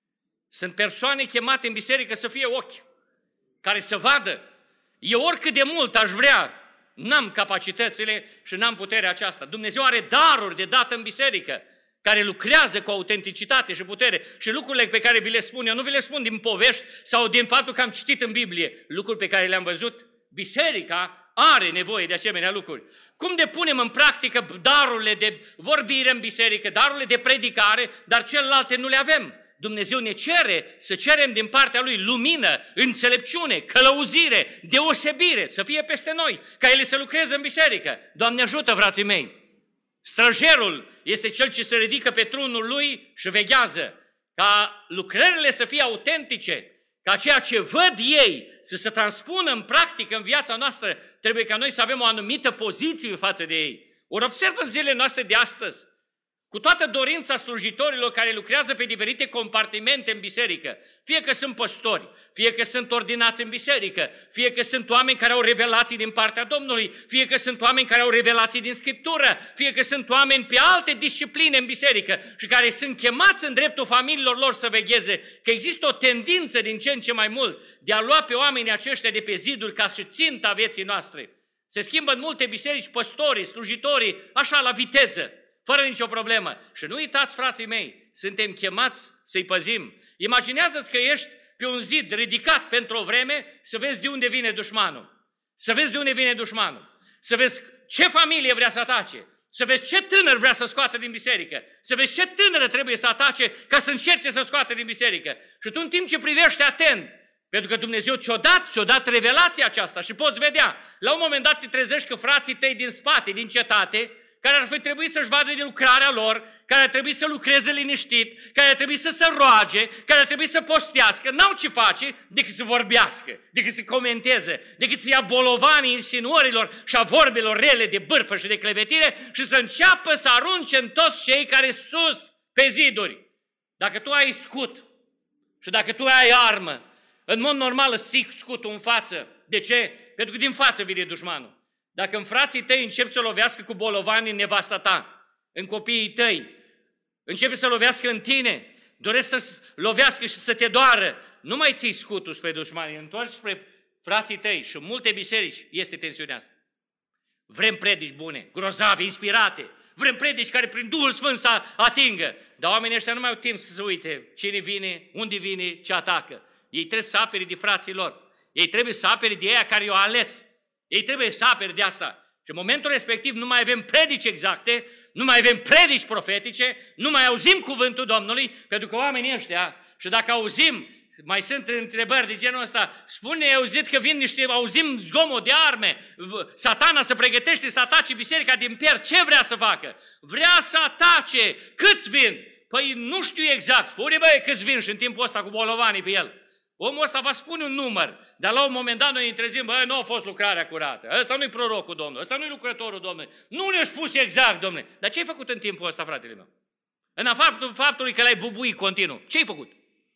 Speaker 3: Sunt persoane chemate în biserică să fie ochi, care să vadă. Eu oricât de mult aș vrea, n-am capacitățile și n-am puterea aceasta. Dumnezeu are daruri de dat în biserică, care lucrează cu autenticitate și putere. Și lucrurile pe care vi le spun, eu nu vi le spun din povești sau din faptul că am citit în Biblie, lucruri pe care le-am văzut. Biserica are nevoie de asemenea lucruri. Cum de punem în practică darurile de vorbire în biserică, darurile de predicare, dar celelalte nu le avem. Dumnezeu ne cere să cerem din partea Lui lumină, înțelepciune, călăuzire, deosebire, să fie peste noi, ca Ele să lucreze în biserică. Doamne ajută, frații mei! Străjerul este cel ce se ridică pe tronul lui și veghează ca lucrările să fie autentice, ca ceea ce văd ei să se transpună în practică în viața noastră. Trebuie ca noi să avem o anumită poziție față de ei. Ori observ în zilele noastre de astăzi, cu toată dorința slujitorilor care lucrează pe diferite compartimente în biserică, fie că sunt păstori, fie că sunt ordinați în biserică, fie că sunt oameni care au revelații din partea Domnului, fie că sunt oameni care au revelații din Scriptură, fie că sunt oameni pe alte discipline în biserică și care sunt chemați în dreptul familiilor lor să vegheze, că există o tendință din ce în ce mai mult de a lua pe oamenii aceștia de pe ziduri ca și ținta vieții noastre. Se schimbă în multe biserici păstorii, slujitorii, așa la viteză, fără nicio problemă. Și nu uitați, frații mei, suntem chemați să-i păzim. Imaginează-ți că ești pe un zid ridicat pentru o vreme să vezi de unde vine dușmanul. Să vezi de unde vine dușmanul. Să vezi ce familie vrea să atace. Să vezi ce tânăr vrea să scoată din biserică. Să vezi ce tânără trebuie să atace ca să încerce să scoată din biserică. Și tu în timp ce privești atent, pentru că Dumnezeu ți-o dat, ți-o dat revelația aceasta și poți vedea. La un moment dat te trezești că frații tăi din spate, din cetate, care ar fi trebuit să-și vadă de lucrarea lor, care ar trebui să lucreze liniștit, care ar trebui să se roage, care ar trebui să postească, n-au ce face decât să vorbească, decât să comenteze, decât să ia bolovanii insinuărilor și a vorbelor rele de bârfă și de clevetire și să înceapă să arunce în toți cei care sus pe ziduri. Dacă tu ai scut și dacă tu ai armă, în mod normal îți ții scutul în față. De ce? Pentru că din față vine dușmanul. Dacă în frații tăi încep să lovească cu bolovani în nevasta ta, în copiii tăi, începe să lovească în tine, doresc să lovească și să te doară, nu mai ții scutul spre dușmani, întorci spre frații tăi și în multe biserici este tensiunea asta. Vrem predici bune, grozave, inspirate, vrem predici care prin Duhul Sfânt să atingă, dar oamenii ăștia nu mai au timp să se uite cine vine, unde vine, ce atacă. Ei trebuie să apere de frații lor, ei trebuie să apere de aia care i-au ales. Ei trebuie să apere de asta. Și în momentul respectiv nu mai avem predici exacte, nu mai avem predici profetice, nu mai auzim cuvântul Domnului, pentru că oamenii ăștia, și dacă auzim, mai sunt întrebări de genul ăsta, spune, ai auzit că vin niște, auzim zgomot de arme, Satana se pregătește să atace biserica din Pier, ce vrea să facă? Vrea să atace, câți vin? Păi nu știu exact, spune băi câți vin și în timpul ăsta cu bolovanii pe el. Omul ăsta va spune un număr, dar la un moment dat noi îi trezim, bă, nu a fost lucrarea curată, ăsta nu-i prorocul Domnului, ăsta nu-i lucrătorul Domnului, nu ne-a spus exact, Domnule. Dar ce ai făcut în timpul ăsta, fratele meu? În afară faptului că l-ai bubuit continuu, ce ai făcut?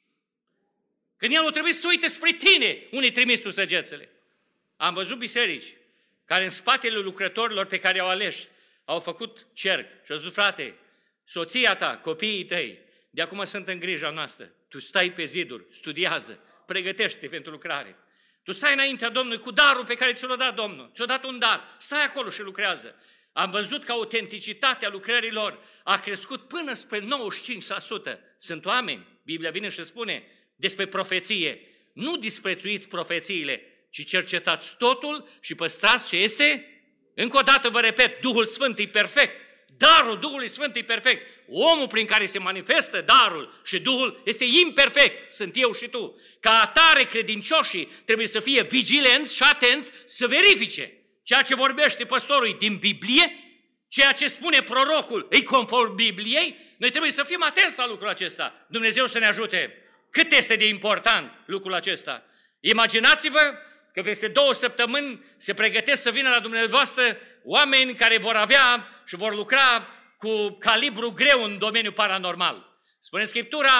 Speaker 3: Când el a trebuit să uite spre tine, unde trimis tu săgețele. Am văzut biserici care în spatele lucrătorilor pe care au ales au făcut cerc și au zis, frate, soția ta, copiii tăi, de acum sunt în grija noastră, tu stai pe ziduri, studiază, pregătește pentru lucrare. Tu stai înaintea Domnului cu darul pe care ți l-a dat Domnul. Ți-a dat un dar. Stai acolo și lucrează. Am văzut că autenticitatea lucrărilor a crescut până spre nouăzeci și cinci la sută. Sunt oameni, Biblia vine și spune despre profeție. Nu disprețuiți profețiile, ci cercetați totul și păstrați ce este. Încă o dată vă repet, Duhul Sfânt e perfect. Darul Duhului Sfânt e perfect. Omul prin care se manifestă darul și Duhul este imperfect. Sunt eu și tu. Ca atare, credincioșii trebuie să fie vigilenți și atenți să verifice ceea ce vorbește păstorul din Biblie, ceea ce spune prorocul e conform Bibliei. Noi trebuie să fim atenți la lucrul acesta. Dumnezeu să ne ajute. Cât este de important lucrul acesta. Imaginați-vă că peste două săptămâni se pregătesc să vină la dumneavoastră oameni care vor avea și vor lucra cu calibru greu în domeniul paranormal. Spune Scriptura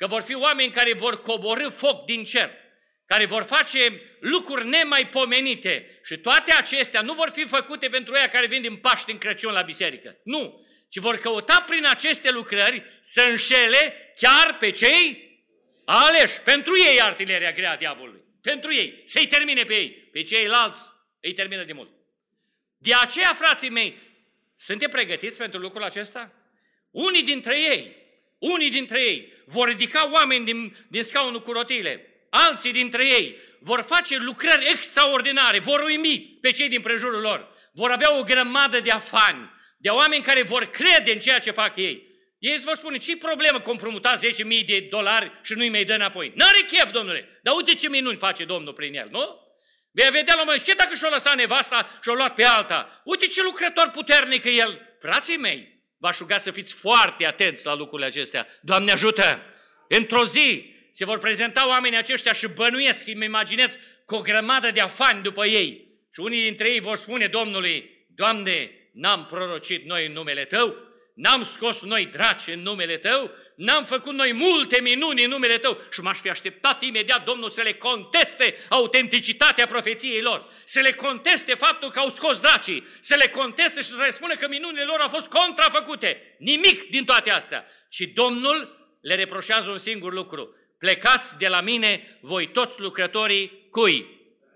Speaker 3: că vor fi oameni care vor coborî foc din cer, care vor face lucruri nemaipomenite și toate acestea nu vor fi făcute pentru ei care vin din Paști în Crăciun la biserică. Nu, ci vor căuta prin aceste lucrări să înșele chiar pe cei aleși. Pentru ei artileria grea a diavolului. Pentru ei, să-i termine pe ei. Pe ceilalți îi termină de mult. De aceea, frații mei, suntem pregătiți pentru lucrul acesta? Unii dintre ei, unii dintre ei vor ridica oameni din, din scaunul cu rotile. Alții dintre ei vor face lucrări extraordinare, vor uimi pe cei din prejurul lor. Vor avea o grămadă de afani, de oameni care vor crede în ceea ce fac ei. Ei îți vor spune, ce problemă că împrumuta zece mii de dolari și nu-i mai dă înapoi? N-are chef, domnule, dar uite ce minuni face Domnul prin el, nu? Vei vedea la un moment, ce dacă și-o lăsat nevasta și-o luat pe alta? Uite ce lucrător puternic e el. Frații mei, v-aș ruga să fiți foarte atenți la lucrurile acestea. Doamne ajută! Într-o zi se vor prezenta oamenii aceștia și bănuiesc, îmi imaginez, cu o grămadă de afani după ei. Și unii dintre ei vor spune Domnului, Doamne, n-am prorocit noi în numele Tău? N-am scos noi draci în numele Tău? N-am făcut noi multe minuni în numele Tău? Și m-aș fi așteptat imediat Domnul să le conteste autenticitatea profeției lor, să le conteste faptul că au scos dracii, să le conteste și să le spună că minunile lor au fost contrafăcute. Nimic din toate astea. Și Domnul le reproșează un singur lucru. Plecați de la mine, voi toți lucrătorii cui?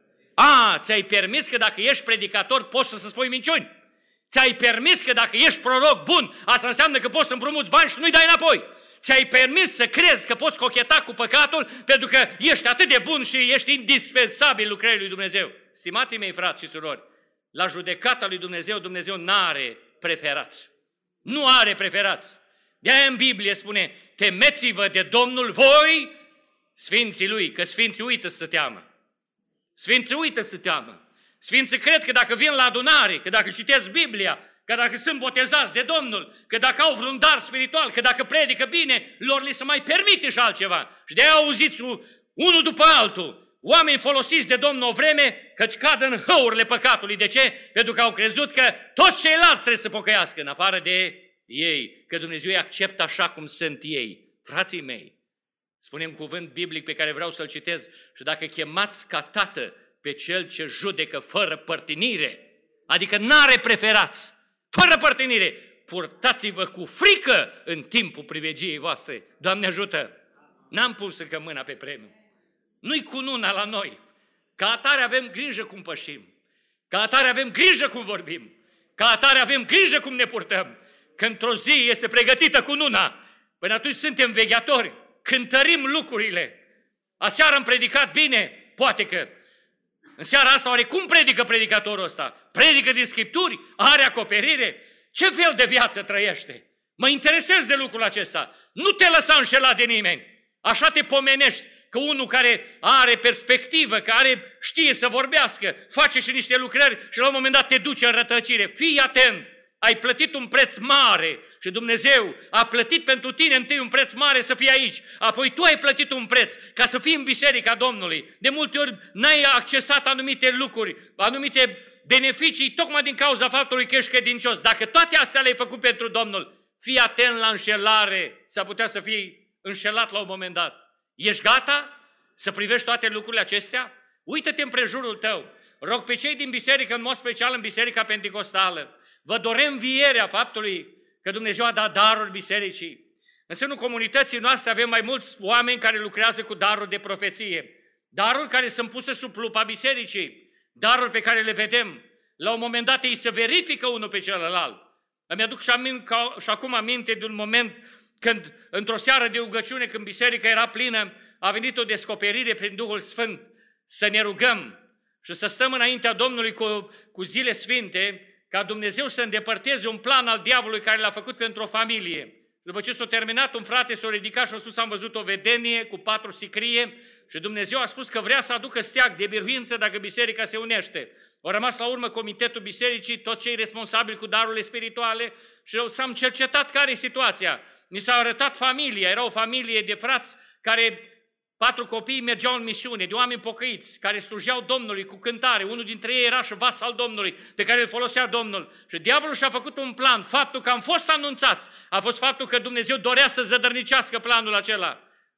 Speaker 3: A, ți-ai permis că dacă ești predicator poți să spui minciuni. Ți-ai permis că dacă ești proroc bun, asta înseamnă că poți să împrumuți bani și nu-i dai înapoi. Ți-ai permis să crezi că poți cocheta cu păcatul pentru că ești atât de bun și ești indispensabil lucrării lui Dumnezeu. Stimații mei, frați și surori, la judecata lui Dumnezeu, Dumnezeu n-are preferați. Nu are preferați. De-aia în Biblie spune, temeți-vă de Domnul voi, sfinții Lui, că sfinții uită să se teamă. Sfinții uită să se teamă. Sfinții cred că dacă vin la adunare, că dacă citesc Biblia, că dacă sunt botezați de Domnul, că dacă au vreun dar spiritual, că dacă predică bine, lor li se mai permite și altceva. Și de-aia auziți unul după altul, oameni folosiți de Domnul o vreme, căci cad în hăurile păcatului. De ce? Pentru că au crezut că toți ceilalți trebuie să pocăiască, în afară de ei, că Dumnezeu îi acceptă așa cum sunt ei. Frații mei, spune un cuvânt biblic pe care vreau să-l citez, și dacă chemați ca tată pe cel ce judecă fără părtinire, adică n-are preferați, fără părtinire, purtați-vă cu frică în timpul privegiei voastre. Doamne ajută! N-am pus încă mâna pe premiu. Nu-i cununa la noi. Ca atare avem grijă cum pășim. Ca atare avem grijă cum vorbim. Ca atare avem grijă cum ne purtăm. Că într-o zi este pregătită cununa. Până atunci suntem vegheatori. Cântărim lucrurile. Aseară am predicat bine. Poate că în seara asta, oare cum predică predicatorul ăsta? Predică din Scripturi? Are acoperire? Ce fel de viață trăiește? Mă interesez de lucrul acesta. Nu te lăsa înșelat de nimeni. Așa te pomenești că unul care are perspectivă, care știe să vorbească, face și niște lucrări și la un moment dat te duce în rătăcire. Fii atent! Ai plătit un preț mare și Dumnezeu a plătit pentru tine întâi un preț mare să fii aici. Apoi tu ai plătit un preț ca să fii în biserica Domnului. De multe ori n-ai accesat anumite lucruri, anumite beneficii, tocmai din cauza faptului că ești credincios. Dacă toate astea le-ai făcut pentru Domnul, fii atent la înșelare. S-ar putea să fii înșelat la un moment dat. Ești gata să privești toate lucrurile acestea? Uită-te în prejurul tău. Rog pe cei din biserică, în mod special în biserica penticostală, vă dorem învierea faptului că Dumnezeu a dat daruri bisericii. În sânul comunității noastre avem mai mulți oameni care lucrează cu daruri de profeție, daruri care sunt puse sub lupa bisericii, daruri pe care le vedem. La un moment dat ei se verifică unul pe celălalt. Îmi aduc și, amint, și acum aminte de un moment când, într-o seară de rugăciune, când biserica era plină, a venit o descoperire prin Duhul Sfânt să ne rugăm și să stăm înaintea Domnului cu, cu zile sfinte, ca Dumnezeu să îndepărteze un plan al diavolului care l-a făcut pentru o familie. După ce s-a terminat, un frate s-a ridicat și a spus, am văzut o vedenie cu patru sicrie și Dumnezeu a spus că vrea să aducă steag de biruință dacă biserica se unește. A rămas la urmă comitetul bisericii, toți cei responsabili cu darurile spirituale și s-am cercetat care e situația. Ni s-a arătat familia, era o familie de frați care... Patru copii mergeau în misiune, de oameni pocăiți, care slujeau Domnului cu cântare. Unul dintre ei era și vas al Domnului, pe care îl folosea Domnul. Și diavolul și-a făcut un plan. Faptul că am fost anunțați a fost faptul că Dumnezeu dorea să zădărnicească planul acela.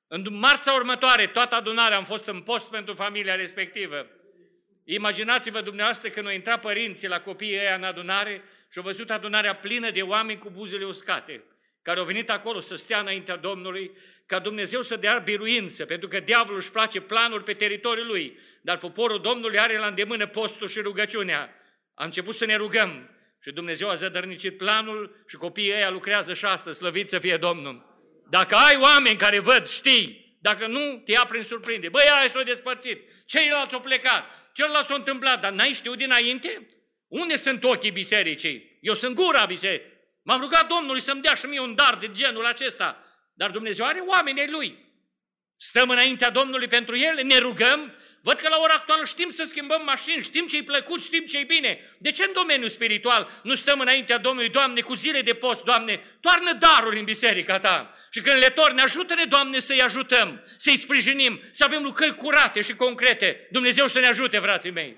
Speaker 3: În marța următoare, toată adunarea am fost în post pentru familia respectivă. Imaginați-vă dumneavoastră când au intrat părinții la copiii ăia în adunare și au văzut adunarea plină de oameni cu buzele uscate, care au venit acolo să stea înaintea Domnului, ca Dumnezeu să dea biruință, pentru că diavolul își place planul pe teritoriul lui, dar poporul Domnului are la îndemână postul și rugăciunea. Am început să ne rugăm și Dumnezeu a zădărnicit planul și copiii ăia lucrează și astăzi, slăvit să fie Domnul. Dacă ai oameni care văd, știi, dacă nu, te ia prin surprindere. Băi, aia s-au despărțit, ceilalți au plecat, celălalt s-a întâmplat, dar n-ai știut dinainte? Unde sunt ochii bisericii? Eu sunt gura bisericii. M-am rugat Domnului să-mi dea și mie un dar de genul acesta, dar Dumnezeu are oamenii Lui. Stăm înaintea Domnului pentru ele, ne rugăm. Văd că la ora actuală știm să schimbăm mașini, știm ce-i plăcut, știm ce-i bine. De ce în domeniul spiritual nu stăm înaintea Domnului, Doamne, cu zile de post, Doamne, toarnă daruri în biserica Ta. Și când le torni, ajută-ne, Doamne, să-i ajutăm, să-i sprijinim, să avem lucrări curate și concrete. Dumnezeu să ne ajute, frații mei.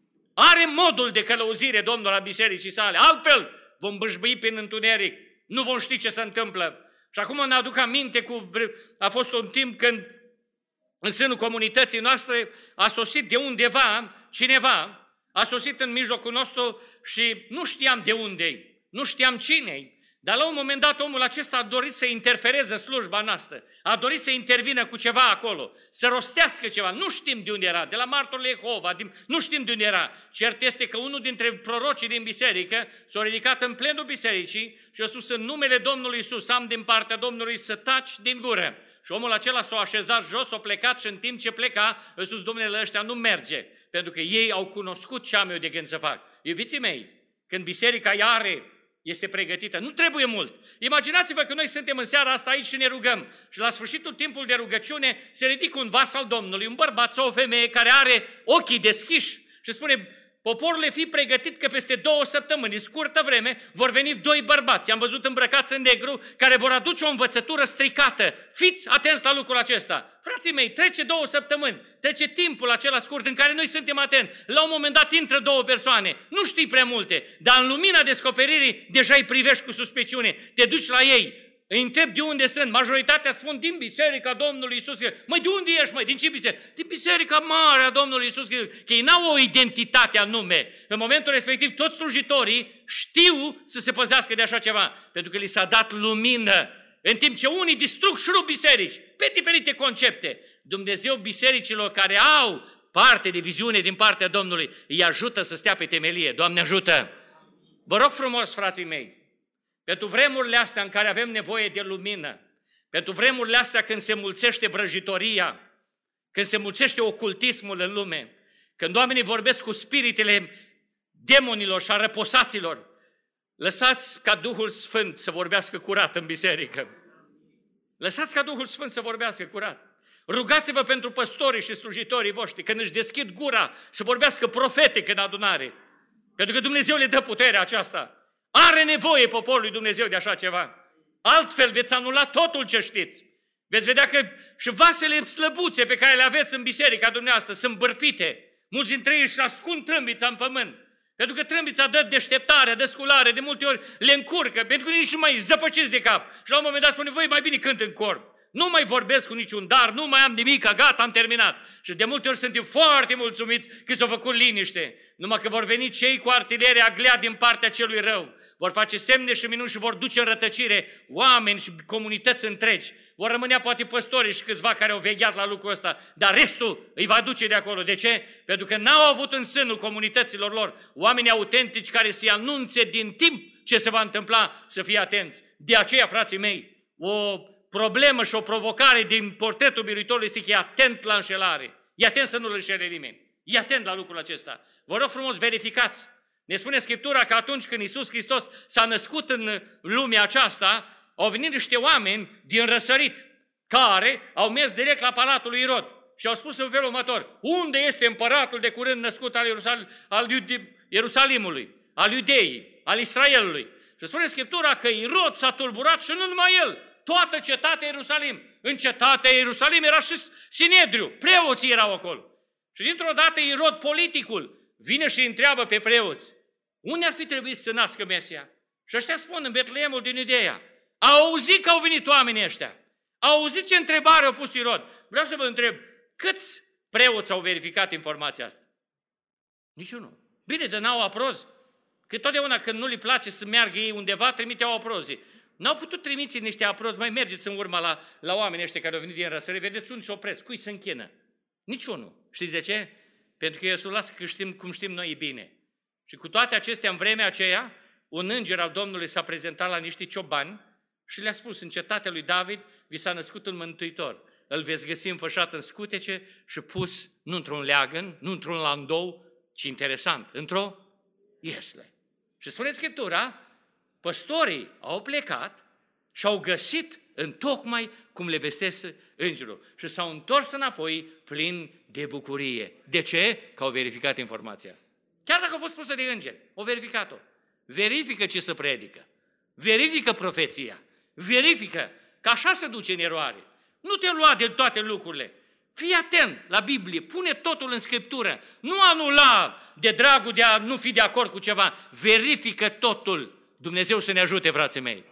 Speaker 3: Are modul de călăuzire Domnul la bisericii sale, altfel vom bâșbâi prin întuneric, nu vom ști ce se întâmplă. Și acum ne aduc aminte, cu, a fost un timp când în sânul comunității noastre a sosit de undeva cineva, a sosit în mijlocul nostru și nu știam de unde-i, nu știam cine-i, dar la un moment dat omul acesta a dorit să interfereze slujba noastră, a dorit să intervină cu ceva acolo, să rostească ceva, nu știm de unde era, de la martorul Jehova, nu știm de unde era. Cert este că unul dintre prorocii din biserică s-a ridicat în plenul bisericii și a spus în numele Domnului Iisus, am din partea Domnului să taci din gură. Și omul acela s-a așezat jos, s-a plecat și în timp ce pleca, a spus, Domnule, ăștia nu merge, pentru că ei au cunoscut ce am eu de gând să fac. Iubiții mei, când biserica ea are, este pregătită, nu trebuie mult. Imaginați-vă că noi suntem în seara asta aici și ne rugăm și la sfârșitul timpului de rugăciune se ridică un vas al Domnului, un bărbat sau o femeie care are ochii deschiși și spune, poporule, fii pregătit că peste două săptămâni, în scurtă vreme, vor veni doi bărbați, am văzut îmbrăcați în negru, care vor aduce o învățătură stricată. Fiți atenți la lucrul acesta. Frații mei, trece două săptămâni, trece timpul acela scurt în care noi suntem atenți. La un moment dat intră două persoane, nu știi prea multe, dar în lumina descoperirii deja îi privești cu suspiciune, te duci la ei, îi întrebi de unde sunt, majoritatea spun din biserica Domnului Iisus. Măi, de unde ești, măi? Din ce biserică? Din biserica mare a Domnului Iisus, că ei n-au o identitate anume. În momentul respectiv, toți slujitorii știu să se păzească de așa ceva, pentru că li s-a dat lumină, în timp ce unii distrug și rup biserici, pe diferite concepte. Dumnezeu bisericilor care au parte de viziune din partea Domnului, îi ajută să stea pe temelie. Doamne ajută! Vă rog frumos, frații mei, pentru vremurile astea în care avem nevoie de lumină, pentru vremurile astea când se mulțește vrăjitoria, când se mulțește ocultismul în lume, când oamenii vorbesc cu spiritele demonilor și a răposaților, lăsați ca Duhul Sfânt să vorbească curat în biserică. Lăsați ca Duhul Sfânt să vorbească curat. Rugați-vă pentru păstorii și slujitorii voștri când își deschid gura să vorbească profetic în adunare, pentru că Dumnezeu le dă puterea aceasta. Are nevoie poporul lui Dumnezeu de așa ceva. Altfel veți anula totul ce știți. Veți vedea că și vasele slăbuțe pe care le aveți în biserica dumneavoastră sunt bârfite. Mulți dintre ei își ascund trâmbița în pământ. Pentru că trâmbița dă deșteptare, dă sculare, de multe ori le încurcă, pentru că nici nu mai zăpăciți de cap. Și la un moment dat spune, băi, mai bine cânt în cor. Nu mai vorbesc cu niciun dar, nu mai am nimic, gata, am terminat. Și de multe ori suntem foarte mulțumiți că s-au făcut liniște. Numai că vor veni cei cu artileria glea din partea celui rău. Vor face semne și minuni și vor duce în rătăcire oameni și comunități întregi. Vor rămânea poate păstorii și câțiva care au vegheat la lucrul ăsta, dar restul îi va duce de acolo. De ce? Pentru că n-au avut în sânul comunităților lor oameni autentici care să-i anunțe din timp ce se va întâmpla, să fie atenți. De aceea, frații mei, o problemă și o provocare din portretul biruitorului este că e atent la înșelare. E atent să nu-l înșele nimeni. E atent la lucrul acesta. Vă rog frumos, verificați. Ne spune Scriptura că atunci când Iisus Hristos s-a născut în lumea aceasta, au venit niște oameni din răsărit, care au mers direct la palatul lui Irod și au spus în felul următor, unde este împăratul de curând născut al, Ierusal- al Ierusalimului, al Iudeii, al Israelului? Și spune Scriptura că Irod s-a tulburat și nu numai el, toată cetatea Ierusalim. În cetatea Ierusalim era și Sinedriu, preoții erau acolo. Și dintr-o dată Irod, politicul, vine și întreabă pe preoți, unde ar fi trebuit să nască Mesia? Și ăștia spun în Betleemul din Iudeea. Au auzit că au venit oamenii ăștia. Au auzit ce întrebare a pus Irod. Vreau să vă întreb, câți preoți au verificat informația asta? Niciunul. Bine, de n-au aproz. Că totdeauna când nu li place să meargă ei undeva, trimiteau aprozii. N-au putut trimite niște aprozi, mai mergeți în urma la, la oamenii ăștia care au venit din răsări, vedeți unde se opresc, cui se închină. Niciunul. Știți de ce? Pentru că Iisus lasă că știm cum știm noi bine. Și cu toate acestea, în vremea aceea, un înger al Domnului s-a prezentat la niște ciobani și le-a spus, în cetatea lui David vi s-a născut un mântuitor. Îl veți găsi înfășat în scutece și pus nu într-un leagăn, nu într-un landou, ci interesant, într-o iesle. Și spune Scriptura, păstorii au plecat și au găsit întocmai cum le vestese îngerul. Și s-au întors înapoi plini de bucurie. De ce? Că au verificat informația. Chiar dacă a fost pusă de îngeri, au verificat-o. Verifică ce se predică. Verifică profeția. Verifică că așa se duce în eroare. Nu te lua de toate lucrurile. Fii atent la Biblie, pune totul în Scriptură. Nu anula de dragul de a nu fi de acord cu ceva. Verifică totul. Dumnezeu să ne ajute, frații mei.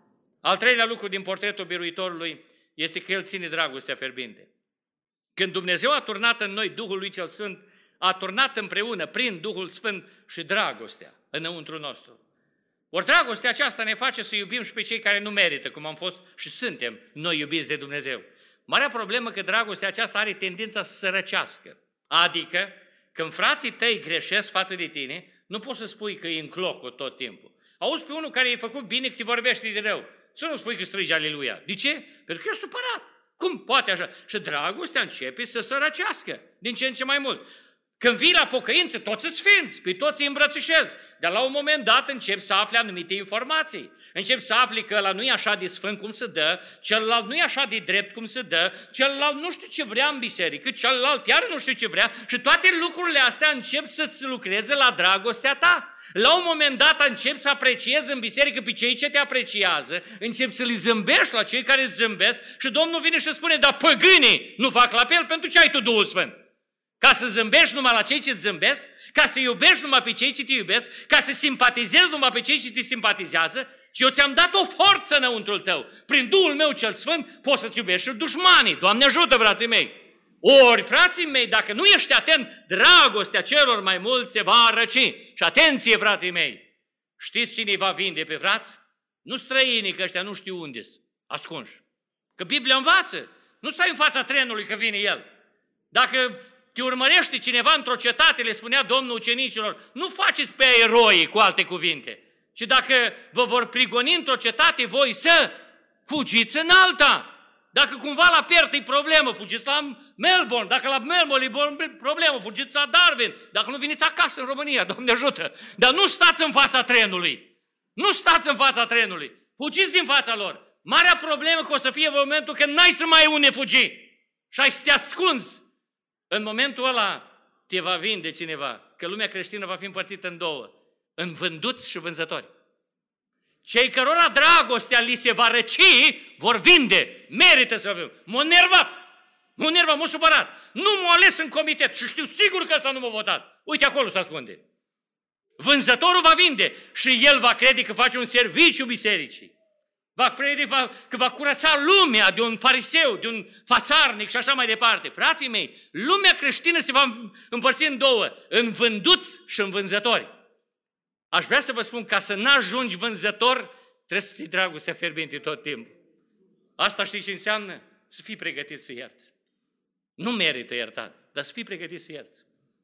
Speaker 3: Al treilea lucru din portretul biruitorului este că El ține dragostea fierbinte. Când Dumnezeu a turnat în noi Duhul lui cel Sfânt, a turnat împreună prin Duhul Sfânt și dragostea înăuntru nostru. Ori dragostea aceasta ne face să iubim și pe cei care nu merită, cum am fost și suntem noi iubiți de Dumnezeu. Marea problemă că dragostea aceasta are tendința să se răcească. Adică, când frații tăi greșesc față de tine, nu poți să spui că e în clocul tot timpul. Auzi pe unul care i-a făcut bine că te vorbește de rău. Să nu spui că strigi aleluia. De ce? Pentru că e supărat. Cum poate așa? Și dragostea începe să se răcească din ce în ce mai mult. Când vii la pocăință, toți sunt sfinți, pe toți îi îmbrățișezi. Dar la un moment dat începi să afli anumite informații. Începi să afli că ăla nu e așa de sfânt cum se dă, celălalt nu e așa de drept cum se dă, celălalt nu știu ce vrea în biserică, celălalt iar nu știu ce vrea și toate lucrurile astea încep să-ți lucreze la dragostea ta. La un moment dat începi să apreciezi în biserică pe cei ce te apreciază, începi să li zâmbești la cei care îți zâmbesc și Domnul vine și spune, dar păgânii nu fac la fel, pentru ce ai tu Duhul Sfânt? Ca să zâmbești numai la cei ce îți zâmbesc, ca să iubești numai pe cei ce te iubesc, ca să simpatizezi numai pe cei ce te simpatizează, și eu ți-am dat o forță înăuntrul tău. Prin Duhul meu cel Sfânt poți să-ți iubești și dușmanii. Doamne ajută, frații mei! Ori, frații mei, dacă nu ești atent, dragostea celor mai mulți se va răci. Și atenție, frații mei! Știți cine va vinde pe frați? Nu străinii, că ăștia nu știu unde-s, ascunși. Că Biblia învață. Nu stai în fața trenului că vine el. Dacă te urmărește cineva într-o cetate, le spunea Domnul ucenicilor, nu faceți pe eroi, cu alte cuvinte, ci dacă vă vor prigoni într-o cetate, voi să fugiți în alta. Dacă cumva la Perth e problemă, fugiți la Melbourne. Dacă la Melbourne e problemă, fugiți la Darwin. Dacă nu veniți acasă în România, Doamne ajută. Dar nu stați în fața trenului. Nu stați în fața trenului. Fugiți din fața lor. Marea problemă că o să fie momentul când n-ai să mai ai unde fugi. Și ai să te ascunzi. În momentul ăla te va vinde cineva, că lumea creștină va fi împărțită în două, în vânduți și vânzători. Cei cărora dragostea li se va răci, vor vinde, merită să vă. M-a nervat, m-a nervat, m-a supărat. Nu m-a ales în comitet și știu sigur că ăsta nu m-a votat. Uite, acolo se ascunde. Vânzătorul va vinde și el va crede că face un serviciu bisericii. Va crede că va curăța lumea de un fariseu, de un fațarnic și așa mai departe. Frații mei, lumea creștină se va împărți în două, în vânduți și în vânzători. Aș vrea să vă spun, ca să n-ajungi vânzător, trebuie să ții dragostea fierbinte tot timpul. Asta știi ce înseamnă? Să fii pregătit să ierți. Nu merită iertat, dar să fii pregătit să ierți.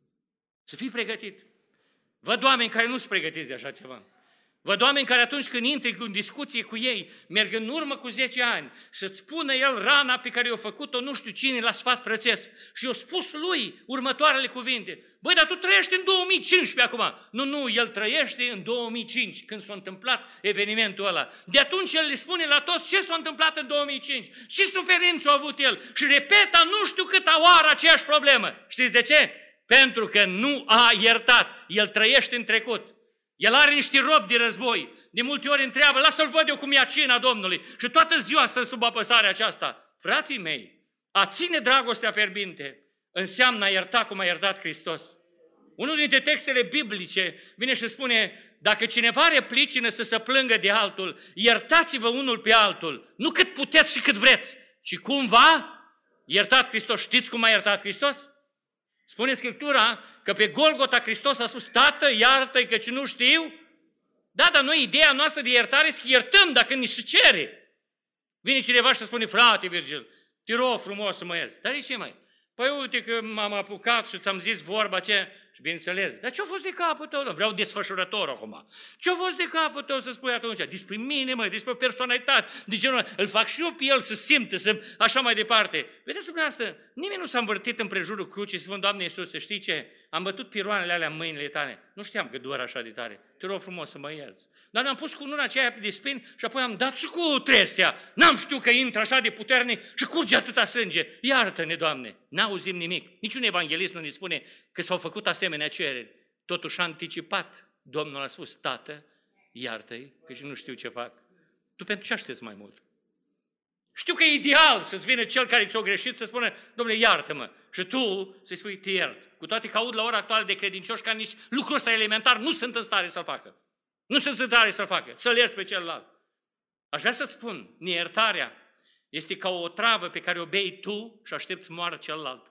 Speaker 3: Să fii pregătit. Văd oameni care nu sunt pregătiți de așa ceva. Văd oameni care atunci când intri în discuție cu ei, merg în urmă cu zece ani, să-ți spună el rana pe care i-a făcut-o nu știu cine la sfat frățesc. Și i-a spus lui următoarele cuvinte. Băi, dar tu trăiești în două mii cincisprezece acum. Nu, nu, el trăiește în două mii cinci, când s-a întâmplat evenimentul ăla. De atunci el le spune la toți ce s-a întâmplat în două mii cinci, ce suferință a avut el. Și repeta nu știu câta oară aceeași problemă. Știți de ce? Pentru că nu a iertat. El trăiește în trecut. El are niște robi de război. De multe ori întreabă, lasă-l văd eu cum e cina Domnului. Și toată ziua stă sub apăsarea aceasta. Frații mei, a ține dragostea fierbinte înseamnă a ierta cum a iertat Hristos. Unul dintre textele biblice vine și spune, dacă cineva are pricină să se plângă de altul, iertați-vă unul pe altul, nu cât puteți și cât vreți, Și cum v-a iertat Hristos? Știți cum a iertat Hristos? Spune Scriptura că pe Golgota Hristos a spus, Tată, iartă-i căci nu știu. Da, dar noi ideea noastră de iertare este că iertăm dacă ni se cere. Vine cineva și spune, frate Virgil, te rog frumos să mă ierți. Dar de ce mai? Păi uite că m-am apucat și ți-am zis vorba aceea. Și bineînțeles, dar ce-a fost de capul tău? Vreau desfășurător acum. Ce-a fost de capul tău să spui atunci? Despre mine, măi, despre personalitate, de genul, îl fac și eu pe el să simte, să, așa mai departe. Vedeți dumneavoastră, nimeni nu s-a învârtit împrejurul crucii și spun, Doamne Iisuse, știi ce? Am bătut piroanele alea în mâinile tale. Nu știam că doar așa de tare. Te rog frumos să mă ierți. Dar ne-am pus cu una aceea de spin și apoi am dat și cu trestea. N-am știut că intră așa de puternic și curge atâta sânge. Iartă-ne, Doamne! N-auzim nimic. Niciun evanghelist nu ne spune că s-au făcut asemenea cereri. Totuși a anticipat. Domnul a spus, Tată, iartă-i, căci nu știu ce fac. Tu pentru ce aștepți mai mult? Știu că e ideal să-ți vină cel care ți-o greșit să spună, Domnule, iartă-mă. Și tu să-i spui, te iert. Cu toate că aud la ora actuală de credincioși care nici lucrul ăsta elementar nu sunt în stare să-l facă. Nu sunt în stare să-l facă, să-l ierți pe celălalt. Aș vrea să-ți spun, neiertarea este ca o travă pe care o bei tu și aștepți moară celălalt.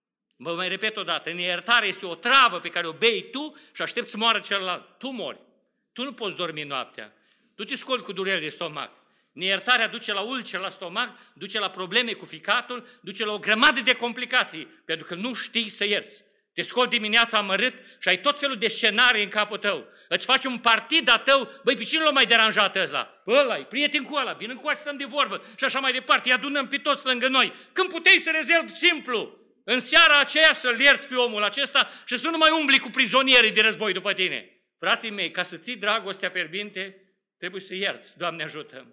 Speaker 3: Vă mai repet o dată, neiertarea este o travă pe care o bei tu și aștepți moară celălalt. Tu mori. Tu nu poți dormi noaptea. Tu te scoli cu dureri de stomac. Neiertarea duce la ulcer la stomac, duce la probleme cu ficatul, duce la o grămadă de complicații, pentru că nu știi să ierți. Te scoli dimineața amărât și ai tot felul de scenarii în capul tău. Îți faci un partid a tău, băi, pe cine l-a mai deranjat ăsta? Pe ăla-i, prieten cu ăla, vină cu ăla, stăm de vorbă și așa mai departe, îi adunăm pe toți lângă noi. Când puteai să rezolvi simplu, în seara aceea să-l ierți pe omul acesta și să nu mai umbli cu prizonierii de război după tine. Frații mei, ca să ții dragostea fierbinte, trebuie să ierți, Doamne ajută.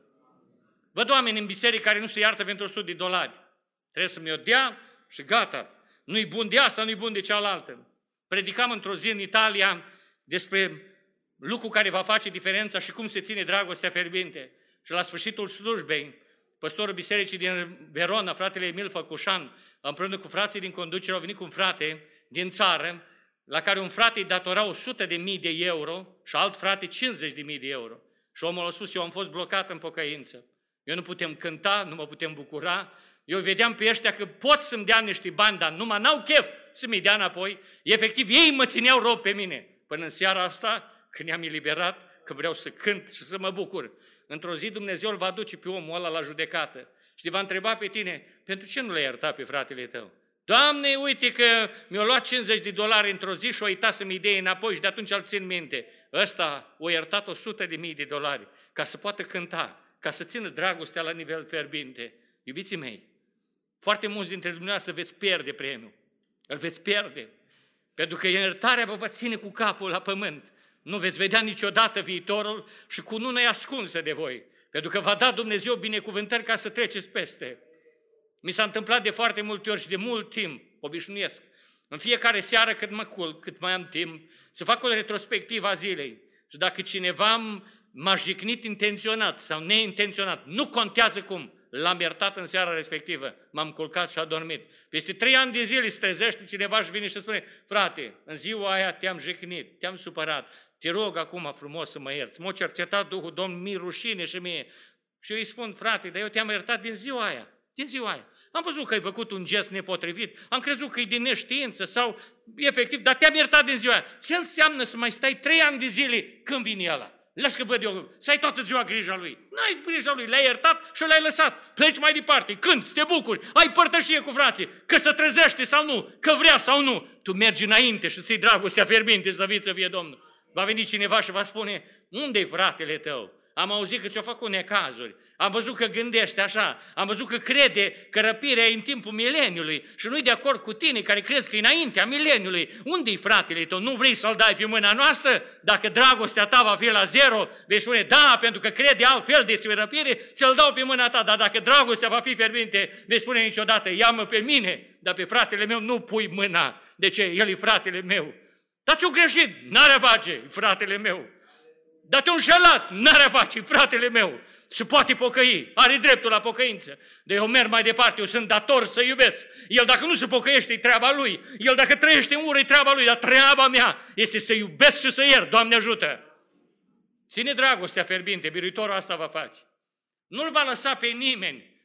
Speaker 3: Văd oameni în biserică care nu se iartă pentru o sută de dolari. Trebuie să mi-o dea și gata. Nu-i bun de asta, nu-i bun de cealaltă. Predicam într-o zi în Italia despre lucru care va face diferența și cum se ține dragostea fierbinte. Și la sfârșitul slujbei, păstorul bisericii din Verona, fratele Emil Făcușan, împreună cu frații din conducere, au venit cu un frate din țară, la care un frate îi datora o sută de mii de euro și alt frate cincizeci de mii de euro. Și omul a spus, eu am fost blocat în pocăință. Eu nu putem cânta, nu mă putem bucura. Eu vedeam pe ăștia că pot să-mi dea niște bani, dar numai n-au chef să-mi dea înapoi. Efectiv, ei mă țineau rob pe mine. Până în seara asta, când ne-am eliberat, că vreau să cânt și să mă bucur. Într-o zi Dumnezeu îl va duce pe omul ăla la judecată și te va întreba pe tine, pentru ce nu l-ai iertat pe fratele tău? Doamne, uite că mi-a luat cincizeci de dolari într-o zi și o uitat să-mi idee înapoi și de atunci îl țin minte. Ăsta o iertat o sută de mii de dolari ca să poată cânta, ca să țină dragostea la nivel fierbinte. Iubiții mei, foarte mulți dintre dumneavoastră veți pierde premiul. Îl veți pierde. Pentru că iertarea vă va ține cu capul la pământ. Nu veți vedea niciodată viitorul și cu nu e ascunsă de voi. Pentru că v-a dat Dumnezeu binecuvântări ca să treceți peste. Mi s-a întâmplat de foarte multe ori și de mult timp, obișnuiesc, în fiecare seară cât mă culc, cât mai am timp, să fac o retrospectivă a zilei. Și dacă cineva m-a jignit intenționat sau neintenționat, nu contează cum, l-am iertat în seara respectivă, m-am culcat și a dormit. Peste trei ani de zile se trezește cineva și vine și spune, frate, în ziua aia te-am jignit, te-am supărat, te rog acum frumos să mă ierți. M-a cercetat Duhul Domnului, mi-e rușine și mie. Și eu îi spun, frate, dar eu te-am iertat din ziua aia, din ziua aia. Am văzut că ai făcut un gest nepotrivit, am crezut că e din neștiință sau efectiv, dar te-am iertat din ziua aia. Ce înseamnă să mai stai trei ani de zile când vine ăla? Las că văd eu, să ai toată ziua grija lui. N-ai grija lui, l-ai iertat și l-ai lăsat. Pleci mai departe, cânti, te bucuri, ai părtășie cu frații, că se trezește sau nu, că vrea sau nu. Tu mergi înainte și ții dragostea fierbinte, slăvit să fie Domnul. Va veni cineva și va spune, unde-i fratele tău? Am auzit că ți-a făcut necazuri, am văzut că gândește așa, am văzut că crede că răpirea e în timpul mileniului și nu-i de acord cu tine care crezi că e înaintea mileniului. Unde-i fratele tău? Nu vrei să-l dai pe mâna noastră? Dacă dragostea ta va fi la zero, vei spune, da, pentru că crede altfel despre răpire, ți-l dau pe mâna ta, dar dacă dragostea va fi fierbinte, vei spune niciodată, ia-mă pe mine, dar pe fratele meu nu pui mâna. De ce? El e fratele meu. Dar ți-o greșit, n-are face, e fratele meu. Dar te-a înșelat, n-are face, fratele meu, se poate pocăi, are dreptul la pocăință. De eu merg mai departe, eu sunt dator să iubesc. El dacă nu se pocăiește, e treaba lui. El dacă trăiește în ură, e treaba lui, dar treaba mea este să iubesc și să iert. Doamne ajută! Ține dragostea fierbinte, biruitorul asta va face. Nu-l va lăsa pe nimeni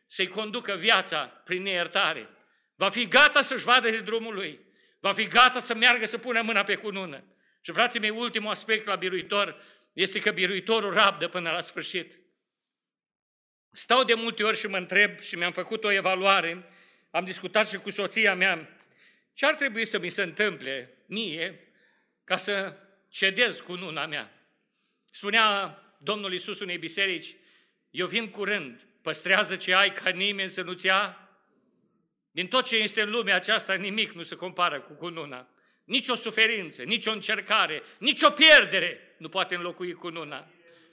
Speaker 3: să-i conducă viața prin neiertare. Va fi gata să-și vadă de drumul lui. Va fi gata să meargă să pună mâna pe cunună. Și frații mei, ultimul aspect la biruitor este că biruitorul rabdă până la sfârșit. Stau de multe ori și mă întreb și mi-am făcut o evaluare, am discutat și cu soția mea, ce ar trebui să mi se întâmple mie ca să cedez cununa mea. Spunea Domnul Iisus unei biserici, eu vin curând, păstrează ce ai ca nimeni să nu-ți ia. Din tot ce este în lumea aceasta, nimic nu se compară cu cununa. Nici o suferință, nici o încercare, nici o pierdere nu poate înlocui cununa.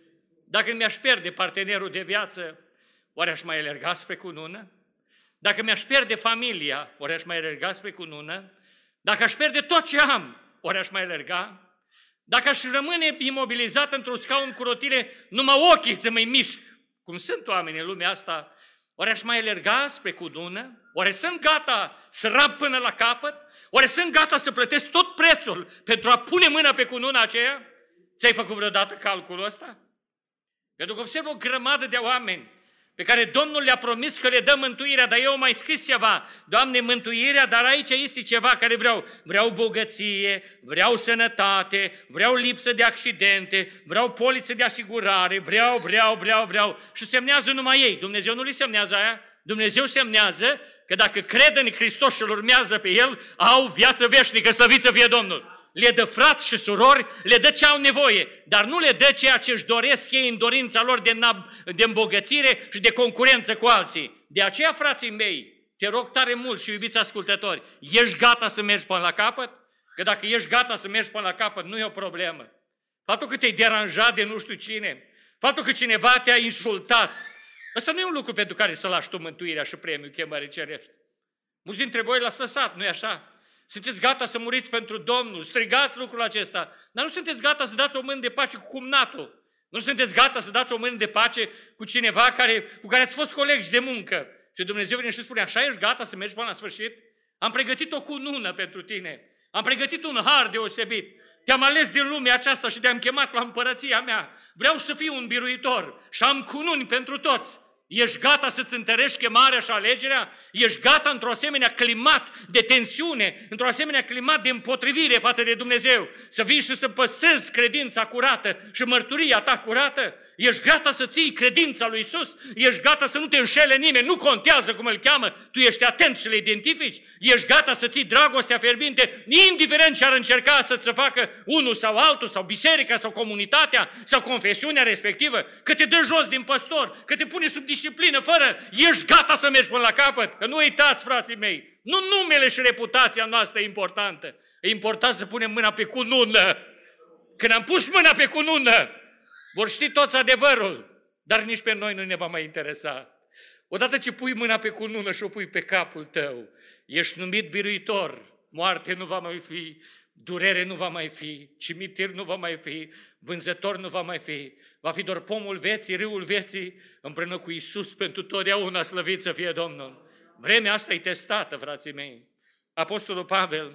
Speaker 3: Dacă mi-aș pierde partenerul de viață, oare aș mai alerga spre cunună? Dacă mi-aș pierde familia, oare aș mai alerga spre cunună? Dacă aș pierde tot ce am, oare aș mai alerga? Dacă aș rămâne imobilizat într-un scaun cu rotile, numai ochii să mă mișc, cum sunt oameni în lumea asta, oare aș mai alerga spre cunună? Oare sunt gata să rab până la capăt? Oare sunt gata să plătesc tot prețul pentru a pune mâna pe cununa aceea? Ți-ai făcut vreodată calculul ăsta? Pentru că observ o grămadă de oameni pe care Domnul le-a promis că le dă mântuirea, dar eu mai scris ceva, Doamne, mântuirea, dar aici este ceva care vreau. Vreau bogăție, vreau sănătate, vreau lipsă de accidente, vreau poliță de asigurare, vreau, vreau, vreau, vreau. Și semnează numai ei. Dumnezeu nu li semnează aia. Dumnezeu semnează că dacă cred în Hristos și îl urmează pe El, au viață veșnică, slăvit să fie Domnul. Le dă frați și surori, le dă ce au nevoie, dar nu le dă ceea ce își doresc ei în dorința lor de, de îmbogățire și de concurență cu alții. De aceea, frații mei, te rog tare mult și iubiți ascultători, ești gata să mergi până la capăt? Că dacă ești gata să mergi până la capăt, nu e o problemă. Faptul că te-ai deranjat de nu știu cine, faptul că cineva te-a insultat, ăsta nu e un lucru pentru care să lași tu mântuirea și premiul chemării cerești. Mulți dintre voi l-ați lăsat, nu-i așa? Sunteți gata să muriți pentru Domnul, strigați lucrul acesta, dar nu sunteți gata să dați o mână de pace cu cumnatul. Nu sunteți gata să dați o mână de pace cu cineva care, cu care ați fost colegi de muncă. Și Dumnezeu vine și spune, așa ești gata să mergi până la sfârșit? Am pregătit o cunună pentru tine, am pregătit un har deosebit, te-am ales din lumea aceasta și te-am chemat la împărăția mea. Vreau să fiu un biruitor și am cununi pentru toți. Ești gata să-ți întărești chemarea și alegerea? Ești gata într-o asemenea climat de tensiune, într-o asemenea climat de împotrivire față de Dumnezeu, să vii și să păstrezi credința curată și mărturia ta curată? Ești gata să ții credința lui Iisus? Ești gata să nu te înșele nimeni? Nu contează cum îl cheamă, tu ești atent și le identifici? Ești gata să ții dragostea fierbinte, indiferent ce ar încerca să-ți se facă unul sau altul, sau biserica, sau comunitatea, sau confesiunea respectivă? Că te dă jos din păstor, că te pune sub disciplină, fără, ești gata să mergi până la capăt? Că nu uitați, frații mei, nu numele și reputația noastră e importantă. E important să punem mâna pe cunună. Când am pus mâna pe cunună, vor ști toți adevărul, dar nici pe noi nu ne va mai interesa. Odată ce pui mâna pe cunună și o pui pe capul tău, ești numit biruitor, moarte nu va mai fi, durere nu va mai fi, cimitir nu va mai fi, vânzător nu va mai fi, va fi doar pomul vieții, râul vieții, împreună cu Iisus pentru totdeauna, slăvit să fie Domnul. Vremea asta e testată, frații mei. Apostolul Pavel,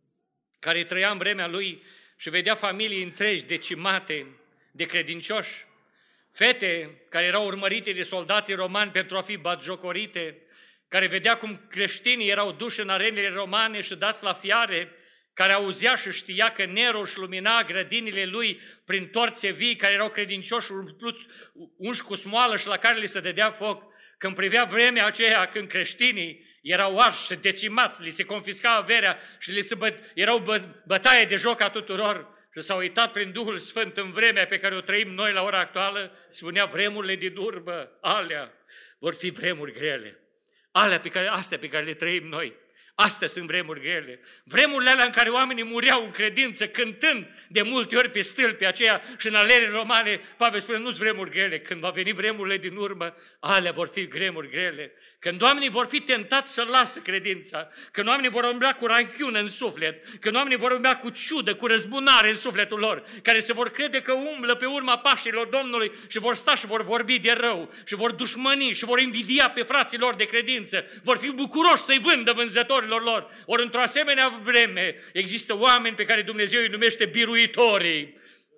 Speaker 3: care trăia în vremea lui și vedea familii întregi decimate de credincioși, fete care erau urmărite de soldații romani pentru a fi batjocorite, care vedea cum creștinii erau duși în arenele romane și dați la fiare, care auzea și știa că Nero își lumina grădinile lui prin torțe vii, care erau credincioși unși cu smoală și la care li se dădea foc. Când privea vremea aceea când creștinii erau arși și decimați, li se confisca averea și li se bă, erau bă, bătaie de joc a tuturor, și s-a uitat prin Duhul Sfânt în vremea pe care o trăim noi la ora actuală, spunea vremurile din urmă, alea vor fi vremuri grele. Alea pe care, astea pe care le trăim noi. Astea sunt vremuri grele. Vremurile alea în care oamenii mureau în credință, cântând de multe ori pe stâlpi aceea și în alele romane, Pavel spune, nu-s vremuri grele. Când va veni vremurile din urmă, alea vor fi vremuri grele. Când oamenii vor fi tentați să lasă credința, când oamenii vor umbla cu ranchiună în suflet, când oamenii vor umbla cu ciudă, cu răzbunare în sufletul lor, care se vor crede că umblă pe urma pașilor Domnului și vor sta și vor vorbi de rău și vor dușmăni și vor invidia pe frații lor de credință, vor fi bucuroși să-i vândă vânzătorilor lor. Ori într-o asemenea vreme există oameni pe care Dumnezeu îi numește biruitorii.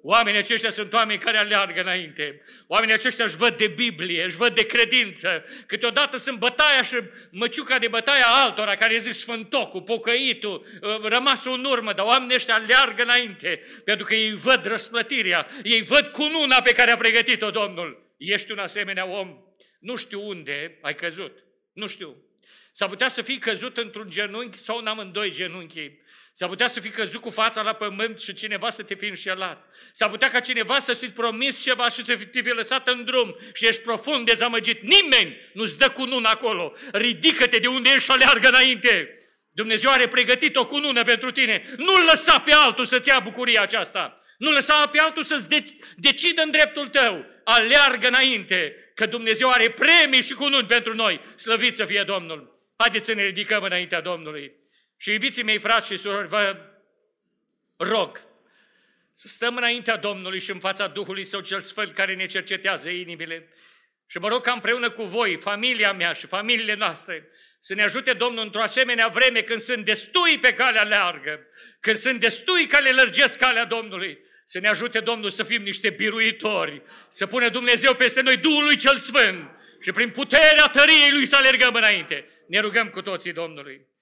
Speaker 3: Oamenii aceștia sunt oameni care aleargă înainte. Oamenii aceștia își văd de Biblie, își văd de credință. Câteodată sunt bătaia și măciuca de bătaia altora care zic sfântocul, pocăitul, rămasul în urmă, dar oamenii ăștia aleargă înainte pentru că ei văd răsplătirea, ei văd cununa pe care a pregătit-o Domnul. Ești un asemenea om? Nu știu unde ai căzut, nu știu. S-ar putea să fii căzut într-un genunchi sau în amândoi genunchii. S-ar putea să fii căzut cu fața la pământ și cineva să te fi înșelat. S-ar putea ca cineva să fi promis ceva și să te fi lăsat în drum și ești profund dezamăgit. Nimeni nu-ți dă cununa acolo. Ridică-te de unde ești și aleargă înainte. Dumnezeu are pregătit o cunună pentru tine. Nu-l lăsa pe altul să-ți ia bucuria aceasta. Nu lăsa pe altul să-ți decidă în dreptul tău. Aleargă înainte, că Dumnezeu are premii și cununi pentru noi. Slăvit să fie Domnul. Haideți să ne ridicăm înaintea Domnului. Și iubiții mei, frați și surori, vă rog să stăm înaintea Domnului și în fața Duhului Său cel Sfânt care ne cercetează inimile. Și mă rog ca împreună cu voi, familia mea și familiile noastre, să ne ajute Domnul într-o asemenea vreme când sunt destui pe calea leargă, când sunt destui care lărgesc calea Domnului, să ne ajute Domnul să fim niște biruitori, să pune Dumnezeu peste noi Duhul lui cel Sfânt și prin puterea tăriei Lui să alergăm înainte. Ne rugăm cu toții Domnului.